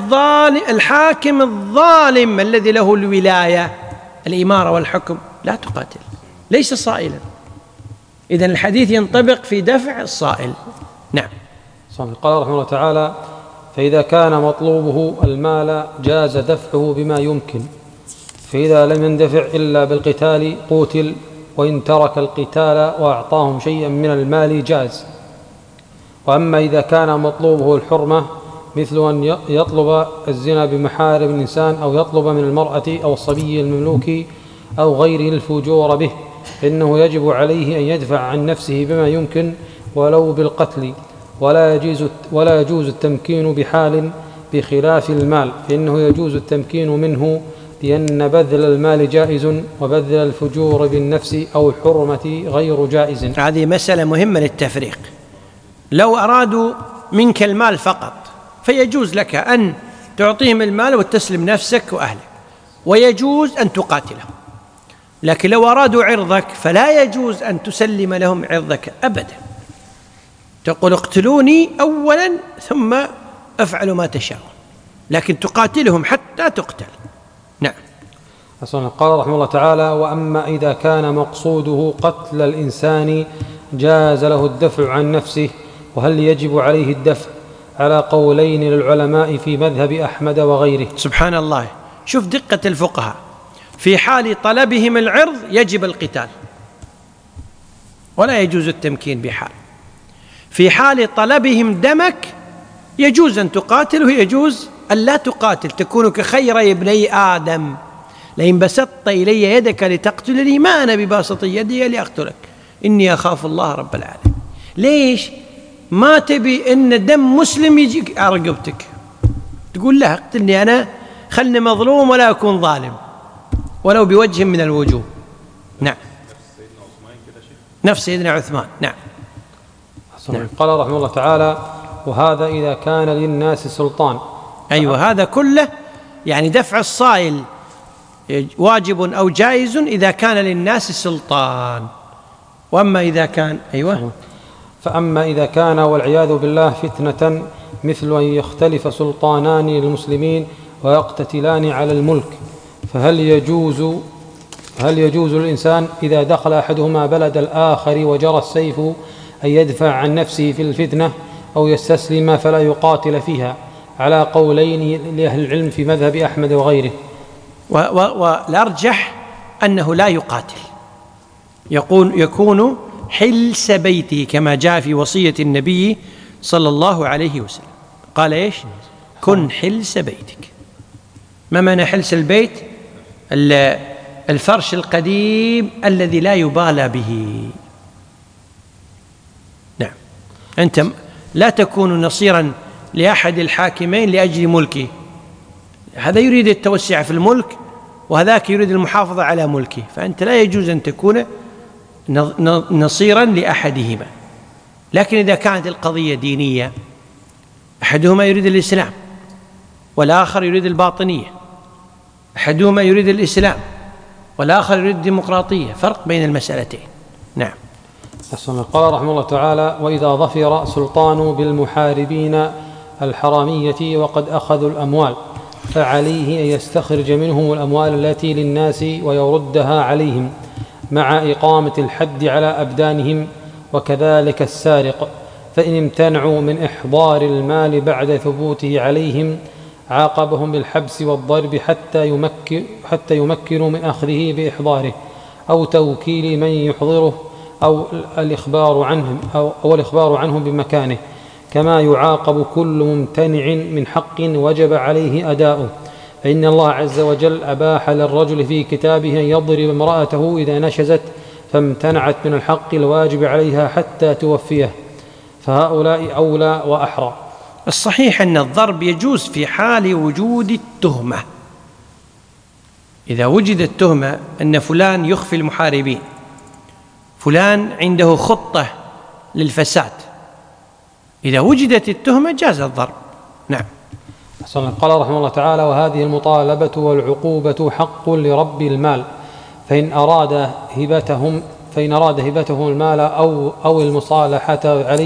الحاكم الظالم الذي له الولاية الإمارة والحكم لا تقاتل، ليس صائلا. إذن الحديث ينطبق في دفع الصائل. نعم. قال رحمه الله تعالى: فإذا كان مطلوبه المال جاز دفعه بما يمكن، فإذا لم يندفع إلا بالقتال قوتل، وإن ترك القتال وأعطاهم شيئا من المال جاز. وأما إذا كان مطلوبه الحرمة مثل أن يطلب الزنا بمحارم الإنسان، أو يطلب من المرأة أو الصبي المملوك أو غيره الفجور به، فإنه يجب عليه أن يدفع عن نفسه بما يمكن ولو بالقتل، ولا يجوز التمكين بحال بخلاف المال، فإنه يجوز التمكين منه، لأن بذل المال جائز وبذل الفجور بالنفس أو الحرمة غير جائز. هذه مسألة مهمة للتفريق. لو أرادوا منك المال فقط فيجوز لك أن تعطيهم المال وتسلم نفسك وأهلك، ويجوز أن تقاتلهم. لكن لو أرادوا عرضك فلا يجوز أن تسلم لهم عرضك أبدا، تقول اقتلوني أولا ثم أفعل ما تشاء، لكن تقاتلهم حتى تقتل. نعم. قال رحمه الله تعالى: وأما إذا كان مقصوده قتل الإنسان جاز له الدفع عن نفسه. وهل يجب عليه الدفع؟ على قولين للعلماء في مذهب أحمد وغيره. سبحان الله، شوف دقة الفقهاء. في حال طلبهم العرض يجب القتال ولا يجوز التمكين بحال. في حال طلبهم دمك يجوز أن تقاتل ويجوز أن لا تقاتل، تكون كخير ابني آدم: لئن بسطت إلي يدك لتقتلني ما أنا بباسط يدي لأقتلك إني أخاف الله رب العالمين. ليش ما تبي إن دم مسلم يجي على رقبتك؟ تقول له اقتلني أنا، خلني مظلوم ولا أكون ظالم ولو بوجه من الوجوه. نعم. نفس سيدنا عثمان. نعم. قال رحمه الله تعالى: وهذا إذا كان للناس سلطان. أيوة، هذا كله يعني دفع الصائل واجب أو جائز إذا كان للناس سلطان. وأما إذا كان فأما إذا كان والعياذ بالله فتنة، مثل أن يختلف سلطانان للمسلمين ويقتتلان على الملك، فهل يجوز للإنسان إذا دخل أحدهما بلد الآخر وجرى السيف أن يدفع عن نفسه في الفتنة، أو يستسلم فلا يقاتل فيها، على قولين لأهل العلم في مذهب أحمد وغيره. والأرجح أنه لا يقاتل، يكون حلس بيته كما جاء في وصية النبي صلى الله عليه وسلم، قال إيش؟ كن حلس بيتك. ما معنى حلس البيت؟ الفرش القديم الذي لا يبالى به. نعم، أنت لا تكون نصيرا لأحد الحاكمين لأجل ملكه، هذا يريد التوسع في الملك وهذاك يريد المحافظة على ملكه، فأنت لا يجوز أن تكون نصيرا لأحدهما. لكن إذا كانت القضية دينية، أحدهما يريد الإسلام والآخر يريد الباطنية، أحدهما يريد الإسلام والآخر يريد الديمقراطية، فرق بين المسألتين. نعم. قال رحمه الله تعالى: وإذا ظفر سلطان بالمحاربين الحرامية وقد أخذوا الأموال فعليه أن يستخرج منهم الأموال التي للناس ويردها عليهم مع إقامة الحد على أبدانهم، وكذلك السارق، فإن امتنعوا من إحضار المال بعد ثبوته عليهم عاقبهم بالحبس والضرب حتى يمكنوا من أخذه بإحضاره، أو توكيل من يحضره، أو الإخبار عنه بمكانه، كما يعاقب كل ممتنع من حق وجب عليه أداؤه. فإن الله عز وجل أباح للرجل في كتابه أن يضرب امرأته إذا نشزت فامتنعت من الحق الواجب عليها حتى توفيه، فهؤلاء أولى وأحرى. الصحيح أن الضرب يجوز في حال وجود التهمة. إذا وجد التهمة أن فلان يخفي المحاربين، فلان عنده خطة للفساد، إذا وجدت التهمة جاز الضرب. نعم. قال رحمه الله تعالى: وهذه المطالبة والعقوبة حق لرب المال، فإن أراد هبتهم المال أو المصالحة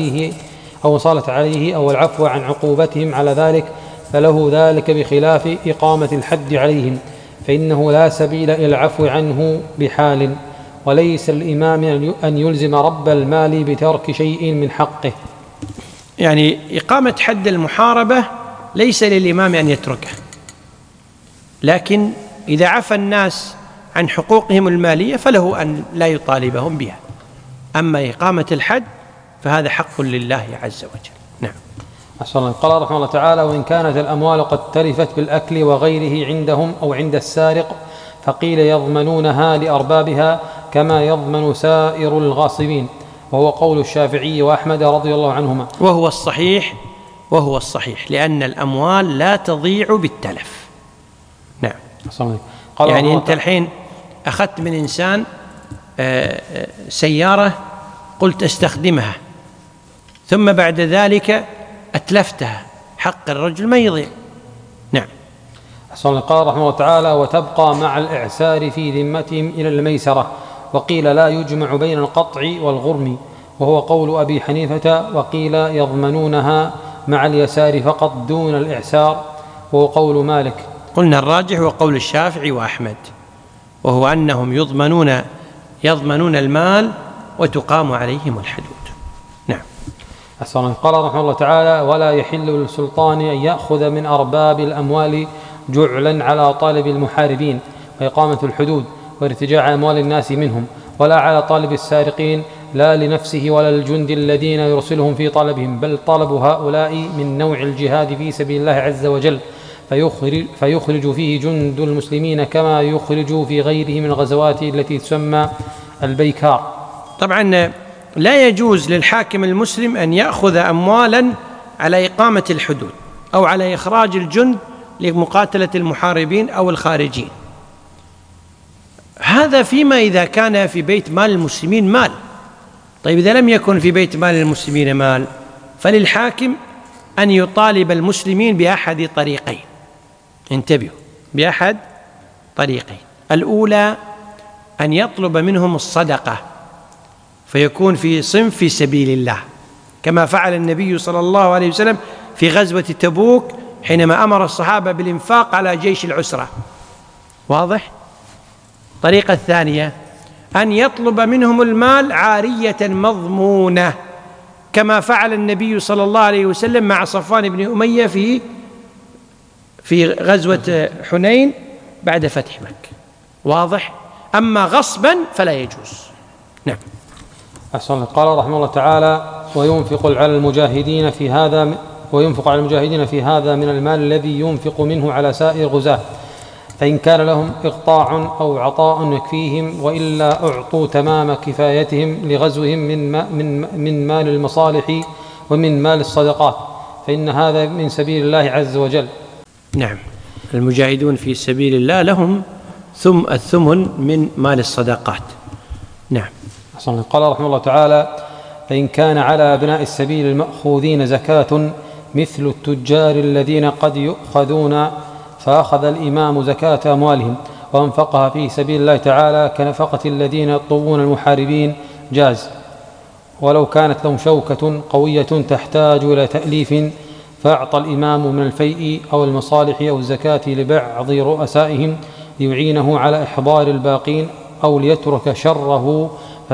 عليه أو العفو عن عقوبتهم على ذلك فله ذلك، بخلاف إقامة الحد عليهم، فإنه لا سبيل إلى العفو عنه بحال، وليس الإمام أن يلزم رب المال بترك شيء من حقه. يعني إقامة حد المحاربة ليس للإمام أن يتركه، لكن إذا عفى الناس عن حقوقهم المالية فله أن لا يطالبهم بها، أما إقامة الحد فهذا حق لله عز وجل. نعم. قال رحمه الله تعالى: وإن كانت الأموال قد تلفت بالأكل وغيره عندهم أو عند السارق فقيل يضمنونها لأربابها كما يضمن سائر الغاصبين، وهو قول الشافعي وأحمد رضي الله عنهما، وهو الصحيح لأن الأموال لا تضيع بالتلف. نعم. يعني أنت الحين أخذت من إنسان سيارة قلت استخدمها، ثم بعد ذلك أتلفتها، حق الرجل ما يضيع. نعم. قال رحمه الله تعالى: وتبقى مع الإعسار في ذمتهم إلى الميسرة، وقيل لا يجمع بين القطع والغرم، وهو قول أبي حنيفة، وقيل يضمنونها مع اليسار فقط دون الإعسار، وهو قول مالك. قلنا الراجح وقول الشافعي وأحمد، وهو أنهم يضمنون المال وتقام عليهم الحدود. نعم. قال رحمه الله تعالى: ولا يحل للسلطان أن يأخذ من أرباب الأموال جعلا على طالب المحاربين وإقامة الحدود وارتجاع أموال الناس منهم، ولا على طالب السارقين، لا لنفسه ولا للجند الذين يرسلهم في طلبهم، بل طلب هؤلاء من نوع الجهاد في سبيل الله عز وجل، فيخرج فيه جند المسلمين كما يخرج في غيره من الغزوات التي تسمى البيكار. طبعا لا يجوز للحاكم المسلم أن يأخذ أموالا على إقامة الحدود أو على إخراج الجند لمقاتلة المحاربين أو الخارجين، هذا فيما إذا كان في بيت مال المسلمين مال. طيب إذا لم يكن في بيت مال المسلمين مال، فللحاكم أن يطالب المسلمين بأحد طريقين، انتبهوا، بأحد طريقين. الأولى أن يطلب منهم الصدقة، فيكون في صنف في سبيل الله، كما فعل النبي صلى الله عليه وسلم في غزوة تبوك حينما أمر الصحابة بالإنفاق على جيش العسرة. واضح؟ الطريقة الثانية أن يطلب منهم المال عارية مضمونة، كما فعل النبي صلى الله عليه وسلم مع صفوان بن أمية في غزوة حنين بعد فتح مكة. واضح؟ أما غصبا فلا يجوز. نعم. أحسن. قال رحمه الله تعالى: وينفق على المجاهدين في هذا من المال الذي ينفق منه على سائر الغزاة، فإن كان لهم إقطاع أو عطاء يكفيهم، وإلا أعطوا تمام كفايتهم لغزوهم من مال المصالح ومن مال الصدقات، فإن هذا من سبيل الله عز وجل. نعم، المجاهدون في سبيل الله لهم الثمن من مال الصدقات. نعم. قال رحمه الله تعالى: فإن كان على أبناء السبيل المأخوذين زكاة مثل التجار الذين قد يؤخذون، فأخذ الإمام زكاة أموالهم وأنفقها في سبيل الله تعالى كنفقة الذين يطلبون المحاربين جاز، ولو كانت لهم شوكة قوية تحتاج إلى تأليف، فأعطى الإمام من الفيء أو المصالح أو الزكاة لبعض رؤسائهم ليعينه على إحضار الباقين، أو ليترك شره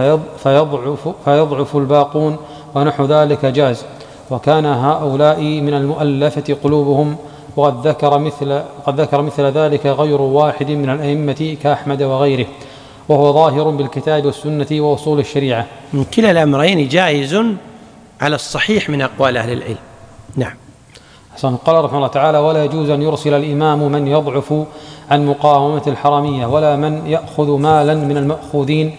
فيضعف الباقون، ونحو ذلك جاز. وكان هؤلاء من المؤلفة قلوبهم، وقد ذكر مثل ذلك غير واحد من الأئمة كأحمد وغيره، وهو ظاهر بالكتاب والسنة وأصول الشريعة. من كلا الأمرين جائز على الصحيح من أقوال أهل العلم. نعم. قال رحمه الله تعالى: ولا يجوز أن يرسل الإمام من يضعف عن مقاومة الحرامية، ولا من يأخذ مالا من المأخوذين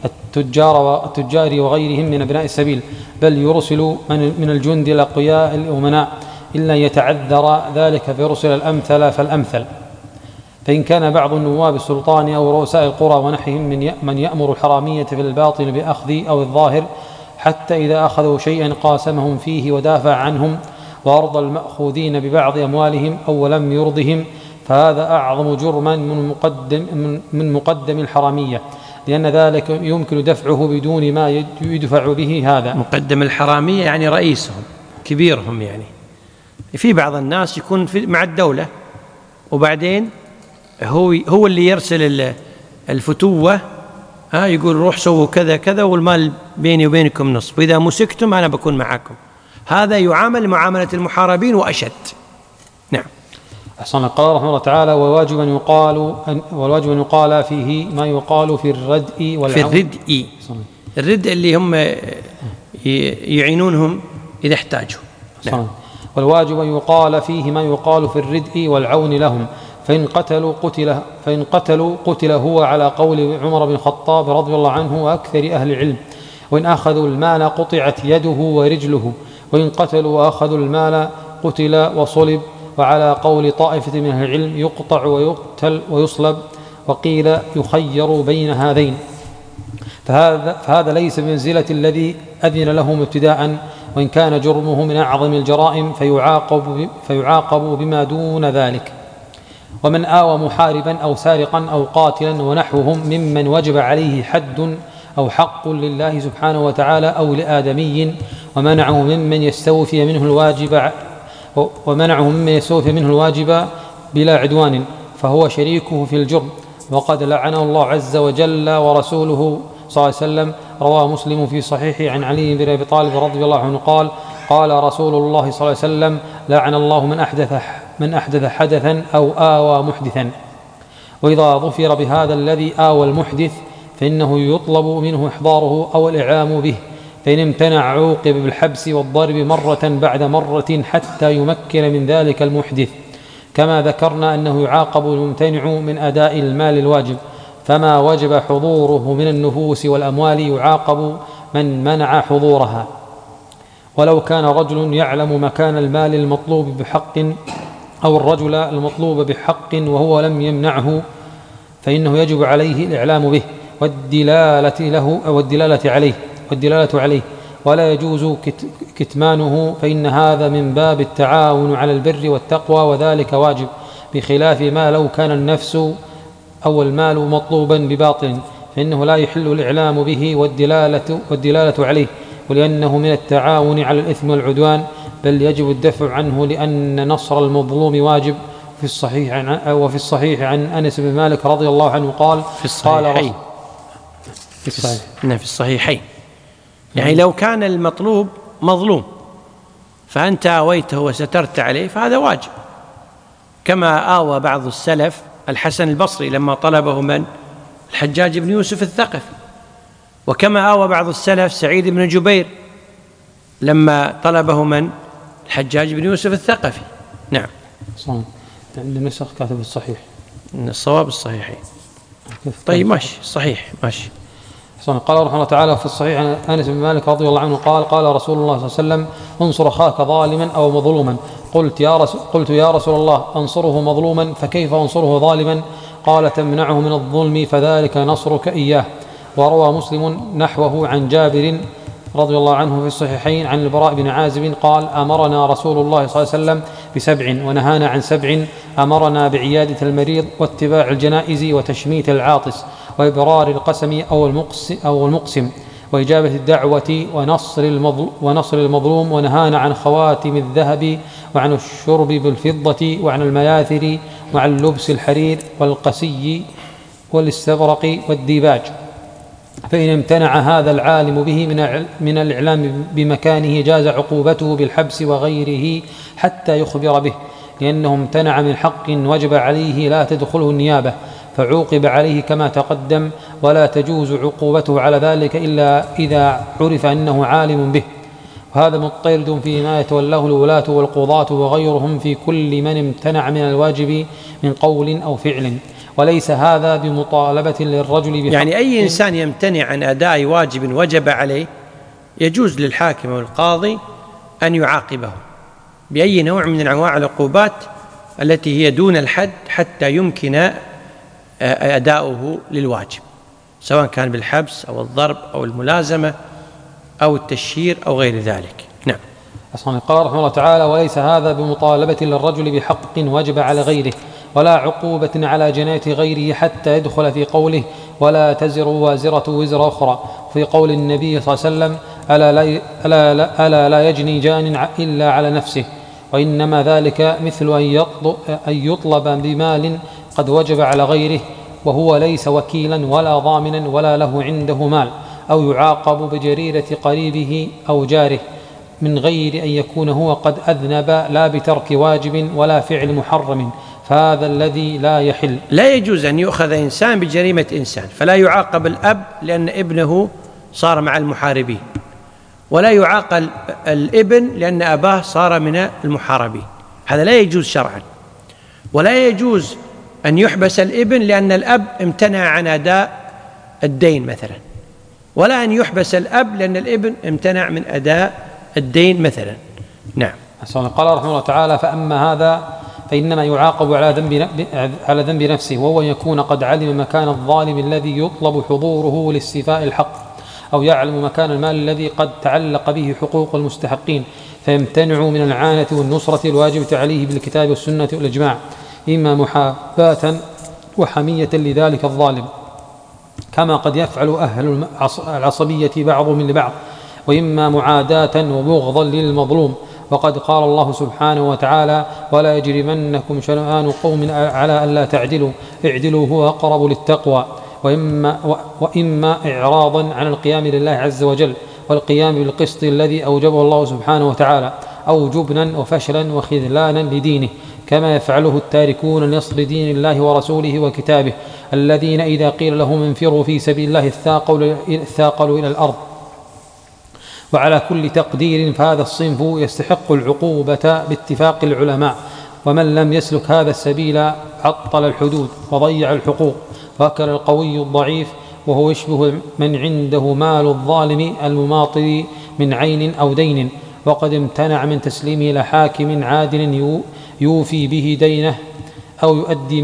التجار وغيرهم من أبناء السبيل، بل يرسل من الجند الأقوياء الأمناء، إلا يتعذر ذلك فيرسل الأمثل فالأمثل. فإن كان بعض النواب السلطان أو رؤساء القرى ونحهم من يأمر الحرامية في الباطن بأخذ أو الظاهر، حتى إذا أخذوا شيئا قاسمهم فيه ودافع عنهم وأرضى المأخوذين ببعض أموالهم أو لم يرضهم، فهذا أعظم جرما من مقدم الحرامية، لأن ذلك يمكن دفعه بدون ما يدفع به هذا. مقدم الحرامية يعني رئيسهم كبيرهم، يعني في بعض الناس يكون مع الدولة وبعدين هو اللي يرسل الفتوة، يقول روح سووا كذا كذا والمال بيني وبينكم نصف، وإذا مسكتم أنا بكون معكم. هذا يعامل معاملة المحاربين وأشد. نعم. أحسن. قال رحمه الله تعالى: والواجب أن يقال فيه ما يقال في الردء والعون. في الردء اللي هم يعينونهم إذا احتاجوا. نعم. والواجب أن يقال فيه ما يقال في الردء والعون لهم، فإن قتلوا قتل هو على قول عمر بن الخطاب رضي الله عنه وأكثر أهل العلم، وإن أخذوا المال قطعت يده ورجله، وإن قتلوا وأخذوا المال قتل وصلب، وعلى قول طائفة من أهل العلم يقطع ويقتل ويصلب، وقيل يخير بين هذين. فهذا ليس بمنزلة الذي أذن لهم ابتداء، وإن كان جرمه من أعظم الجرائم فيعاقب بما دون ذلك. ومن آوى محاربا أو سارقا أو قاتلا ونحوهم ممن وجب عليه حد أو حق لله سبحانه وتعالى أو لآدمي، ومنعه ممن يستوفي منه الواجب بلا عدوان، فهو شريكه في الجرم، وقد لعنه الله عز وجل ورسوله صلى الله عليه وسلم. رواه مسلم في صحيحه عن علي بن أبي طالب رضي الله عنه قال: قال رسول الله صلى الله عليه وسلم: لعن الله من أحدث حدثا أو آوى محدثا. وإذا ظفر بهذا الذي آوى المحدث فإنه يطلب منه إحضاره أو الإعلام به، فإن امتنع عوقب بالحبس والضرب مرة بعد مرة حتى يمكن من ذلك المحدث، كما ذكرنا أنه يعاقب الممتنع من أداء المال الواجب، فما وجب حضوره من النفوس والأموال يعاقب من منع حضورها. ولو كان رجل يعلم مكان المال المطلوب بحق أو الرجل المطلوب بحق وهو لم يمنعه، فإنه يجب عليه الإعلام به والدلالة عليه، ولا يجوز كتمانه، فإن هذا من باب التعاون على البر والتقوى، وذلك واجب، بخلاف ما لو كان النفس أو المال مطلوبا بباطل، فإنه لا يحل الإعلام به والدلالة عليه، ولأنه من التعاون على الإثم والعدوان، بل يجب الدفع عنه، لأن نصر المظلوم واجب. وفي الصحيح عن أنس بن مالك رضي الله عنه قال: في الصحيحين يعني لو كان المطلوب مظلوم، فأنت آويته وسترت عليه فهذا واجب، كما آوى بعض السلف الحسن البصري لما طلبه من؟ الحجاج بن يوسف الثقفي، وكما آوى بعض السلف سعيد بن جبير لما طلبه من؟ الحجاج بن يوسف الثقفي. نعم. صحيح. عند النسخ كاتب الصحيح، الصواب الصحيحين. طيب ماشي، صحيح ماشي. قال رحمه الله تعالى في الصحيح عن أنس بن مالك رضي الله عنه قال: قال رسول الله صلى الله عليه وسلم: انصر أخاك ظالما أو مظلوما. قلت يا رسول الله أنصره مظلوما فكيف أنصره ظالما؟ قال: تمنعه من الظلم فذلك نصرك إياه. وروى مسلم نحوه عن جابر رضي الله عنه في الصحيحين عن البراء بن عازب قال: أمرنا رسول الله صلى الله عليه وسلم ب7 ونهانا عن 7. أمرنا بعيادة المريض واتباع الجنائز وتشميت العاطس وإبرار القسم أو المقسم وإجابة الدعوة ونصر المظلوم. ونهانا عن خواتم الذهب وعن الشرب بالفضة وعن المياثر وعن لبس الحرير والقسي والاستبرق والديباج. فإن امتنع هذا العالم به من الإعلام بمكانه جاز عقوبته بالحبس وغيره حتى يخبر به، لأنه امتنع من حق وجب عليه لا تدخله النيابة، فعوقب عليه كما تقدم، ولا تجوز عقوبته على ذلك إلا إذا عرف أنه عالم به. وهذا مضطرد فيما يتولاه الولاة والقضاة وغيرهم في كل من امتنع من الواجب من قول أو فعل، وليس هذا بمطالبة للرجل بحق. يعني أي إنسان يمتنع عن أداء واجب وجب عليه يجوز للحاكم والقاضي أن يعاقبه بأي نوع من أنواع العقوبات التي هي دون الحد حتى يمكن أداؤه للواجب، سواء كان بالحبس أو الضرب أو الملازمة أو التشهير أو غير ذلك. نعم. قال رحمه الله تعالى: وليس هذا بمطالبة للرجل بحق وجب على غيره، ولا عقوبة على جناية غيره حتى يدخل في قوله: ولا تزر وازرة وزر أخرى، في قول النبي صلى الله عليه وسلم: ألا لا يجني جان إلا على نفسه. وإنما ذلك مثل أن يطلب بمال قد وجب على غيره وهو ليس وكيلا ولا ضامنا ولا له عنده مال، أو يعاقب بجريرة قريبه أو جاره من غير أن يكون هو قد أذنب لا بترك واجب ولا فعل محرم، فهذا الذي لا يحل. لا يجوز أن يؤخذ إنسان بجريمة إنسان، فلا يعاقب الأب لأن ابنه صار مع المحاربين، ولا يعاقب الابن لأن أباه صار من المحاربين، هذا لا يجوز شرعا. ولا يجوز أن يحبس الابن لأن الأب امتنع عن أداء الدين مثلا، ولا أن يحبس الأب لأن الابن امتنع من أداء الدين مثلا. نعم. قال رحمه الله تعالى: فأما هذا فإنما يعاقب على ذنب نفسه، وهو يكون قد علم مكان الظالم الذي يطلب حضوره لاستيفاء الحق، أو يعلم مكان المال الذي قد تعلق به حقوق المستحقين، فيمتنع من العانة والنصرة الواجبة عليه بالكتاب والسنة والإجماع، إما محاباة وحمية لذلك الظالم، كما قد يفعل أهل العصبية بعضهم لبعض، وإما معاداة وبغضا للمظلوم. وقد قال الله سبحانه وتعالى: ولا يجرمنكم شنآن قوم على ألا تعدلوا اعدلوا هو أقرب للتقوى. وإما إعراضا عن القيام لله عز وجل والقيام بالقسط الذي أوجبه الله سبحانه وتعالى، أو جبنا وفشلا وخذلانا لدينه، كما يفعله التاركون لنصر دين الله ورسوله وكتابه، الذين إذا قيل لهم انفروا في سبيل الله اثاقلوا إلى الأرض. وعلى كل تقدير فهذا الصنف يستحق العقوبة باتفاق العلماء، ومن لم يسلك هذا السبيل عطل الحدود وضيع الحقوق وأكل القوي الضعيف، وهو يشبه من عنده مال الظالم المماطل من عين أو دين، وقد امتنع من تسليمه إلى حاكم عادل يوفي به دينه أو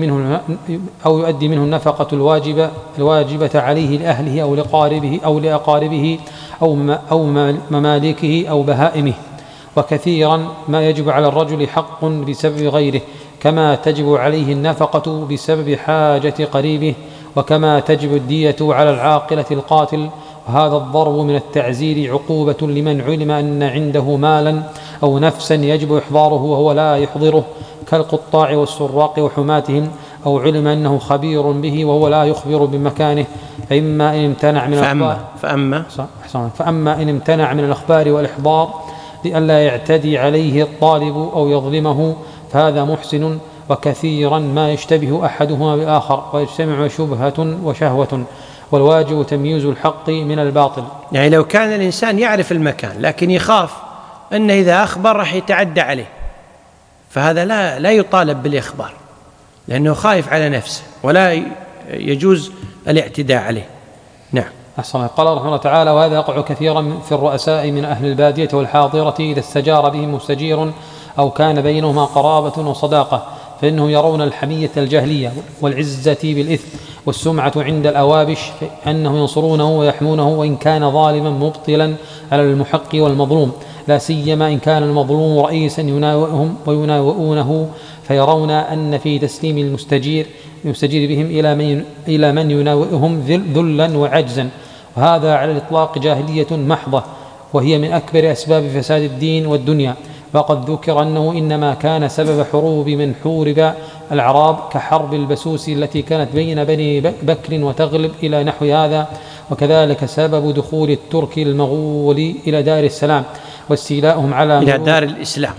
يؤدي منه النفقة الواجبة عليه لأهله أو لأقاربه أو مماليكه أو بهائمه. وكثيرا ما يجب على الرجل حق بسبب غيره، كما تجب عليه النفقة بسبب حاجة قريبه، وكما تجب الدية على العاقلة القاتل. وهذا الضرب من التعزير عقوبة لمن علم أن عنده مالا أو نفسا يجب إحضاره وهو لا يحضره، كالقطاع والسراق وحماتهم، أو علم أنه خبير به وهو لا يخبر بمكانه، فإما إن امتنع من الأخبار فأما إن امتنع من الأخبار والإحضار لئلا يعتدي عليه الطالب أو يظلمه فهذا محسن. وكثيرا ما يشتبه أحدهما بالآخر ويجتمع شبهة وشهوة، والواجب تمييز الحق من الباطل. يعني لو كان الإنسان يعرف المكان لكن يخاف أن إذا أخبر راح يتعدى عليه، فهذا لا يطالب بالإخبار لأنه خايف على نفسه ولا يجوز الاعتداء عليه. نعم. أحسن. قال رحمه الله تعالى: وهذا يقع كثيرا في الرؤساء من أهل البادية والحاضرة إذا استجار بهم مستجير أو كان بينهما قرابة وصداقة، فإنهم يرون الحمية الجاهلية والعزة بالإثم والسمعة عند الأوابش أنهم ينصرونه ويحمونه وإن كان ظالما مبطلا على المحق والمظلوم، لا سيما إن كان المظلوم رئيسا يناوئهم ويناوئونه، فيرون أن في تسليم المستجير بهم إلى من يناوئهم ذلا وعجزا، وهذا على الإطلاق جاهلية محضة، وهي من أكبر أسباب فساد الدين والدنيا. وقد ذكر أنه إنما كان سبب حروب من حورب الأعراب كحرب البسوس التي كانت بين بني بكر وتغلب إلى نحو هذا، وكذلك سبب دخول الترك المغول إلى دار السلام واستيلاؤهم على إلى دار الإسلام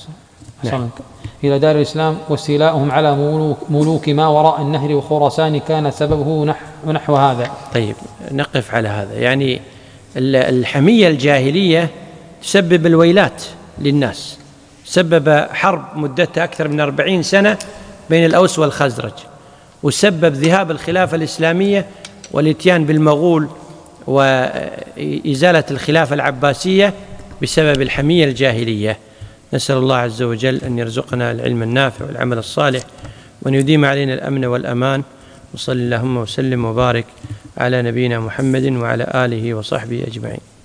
إلى دار الإسلام واستيلاؤهم على ملوك ما وراء النهر وخراسان كان سببه نحو هذا. طيب نقف على هذا. يعني الحمية الجاهلية تسبب الويلات للناس، سبب حرب مدتها أكثر من 40 سنة بين الأوس والخزرج، وسبب ذهاب الخلافة الإسلامية والاتيان بالمغول وإزالة الخلافة العباسية بسبب الحمية الجاهلية. نسأل الله عز وجل أن يرزقنا العلم النافع والعمل الصالح وأن يديم علينا الأمن والأمان، وصلى اللهم وسلم وبارك على نبينا محمد وعلى آله وصحبه أجمعين.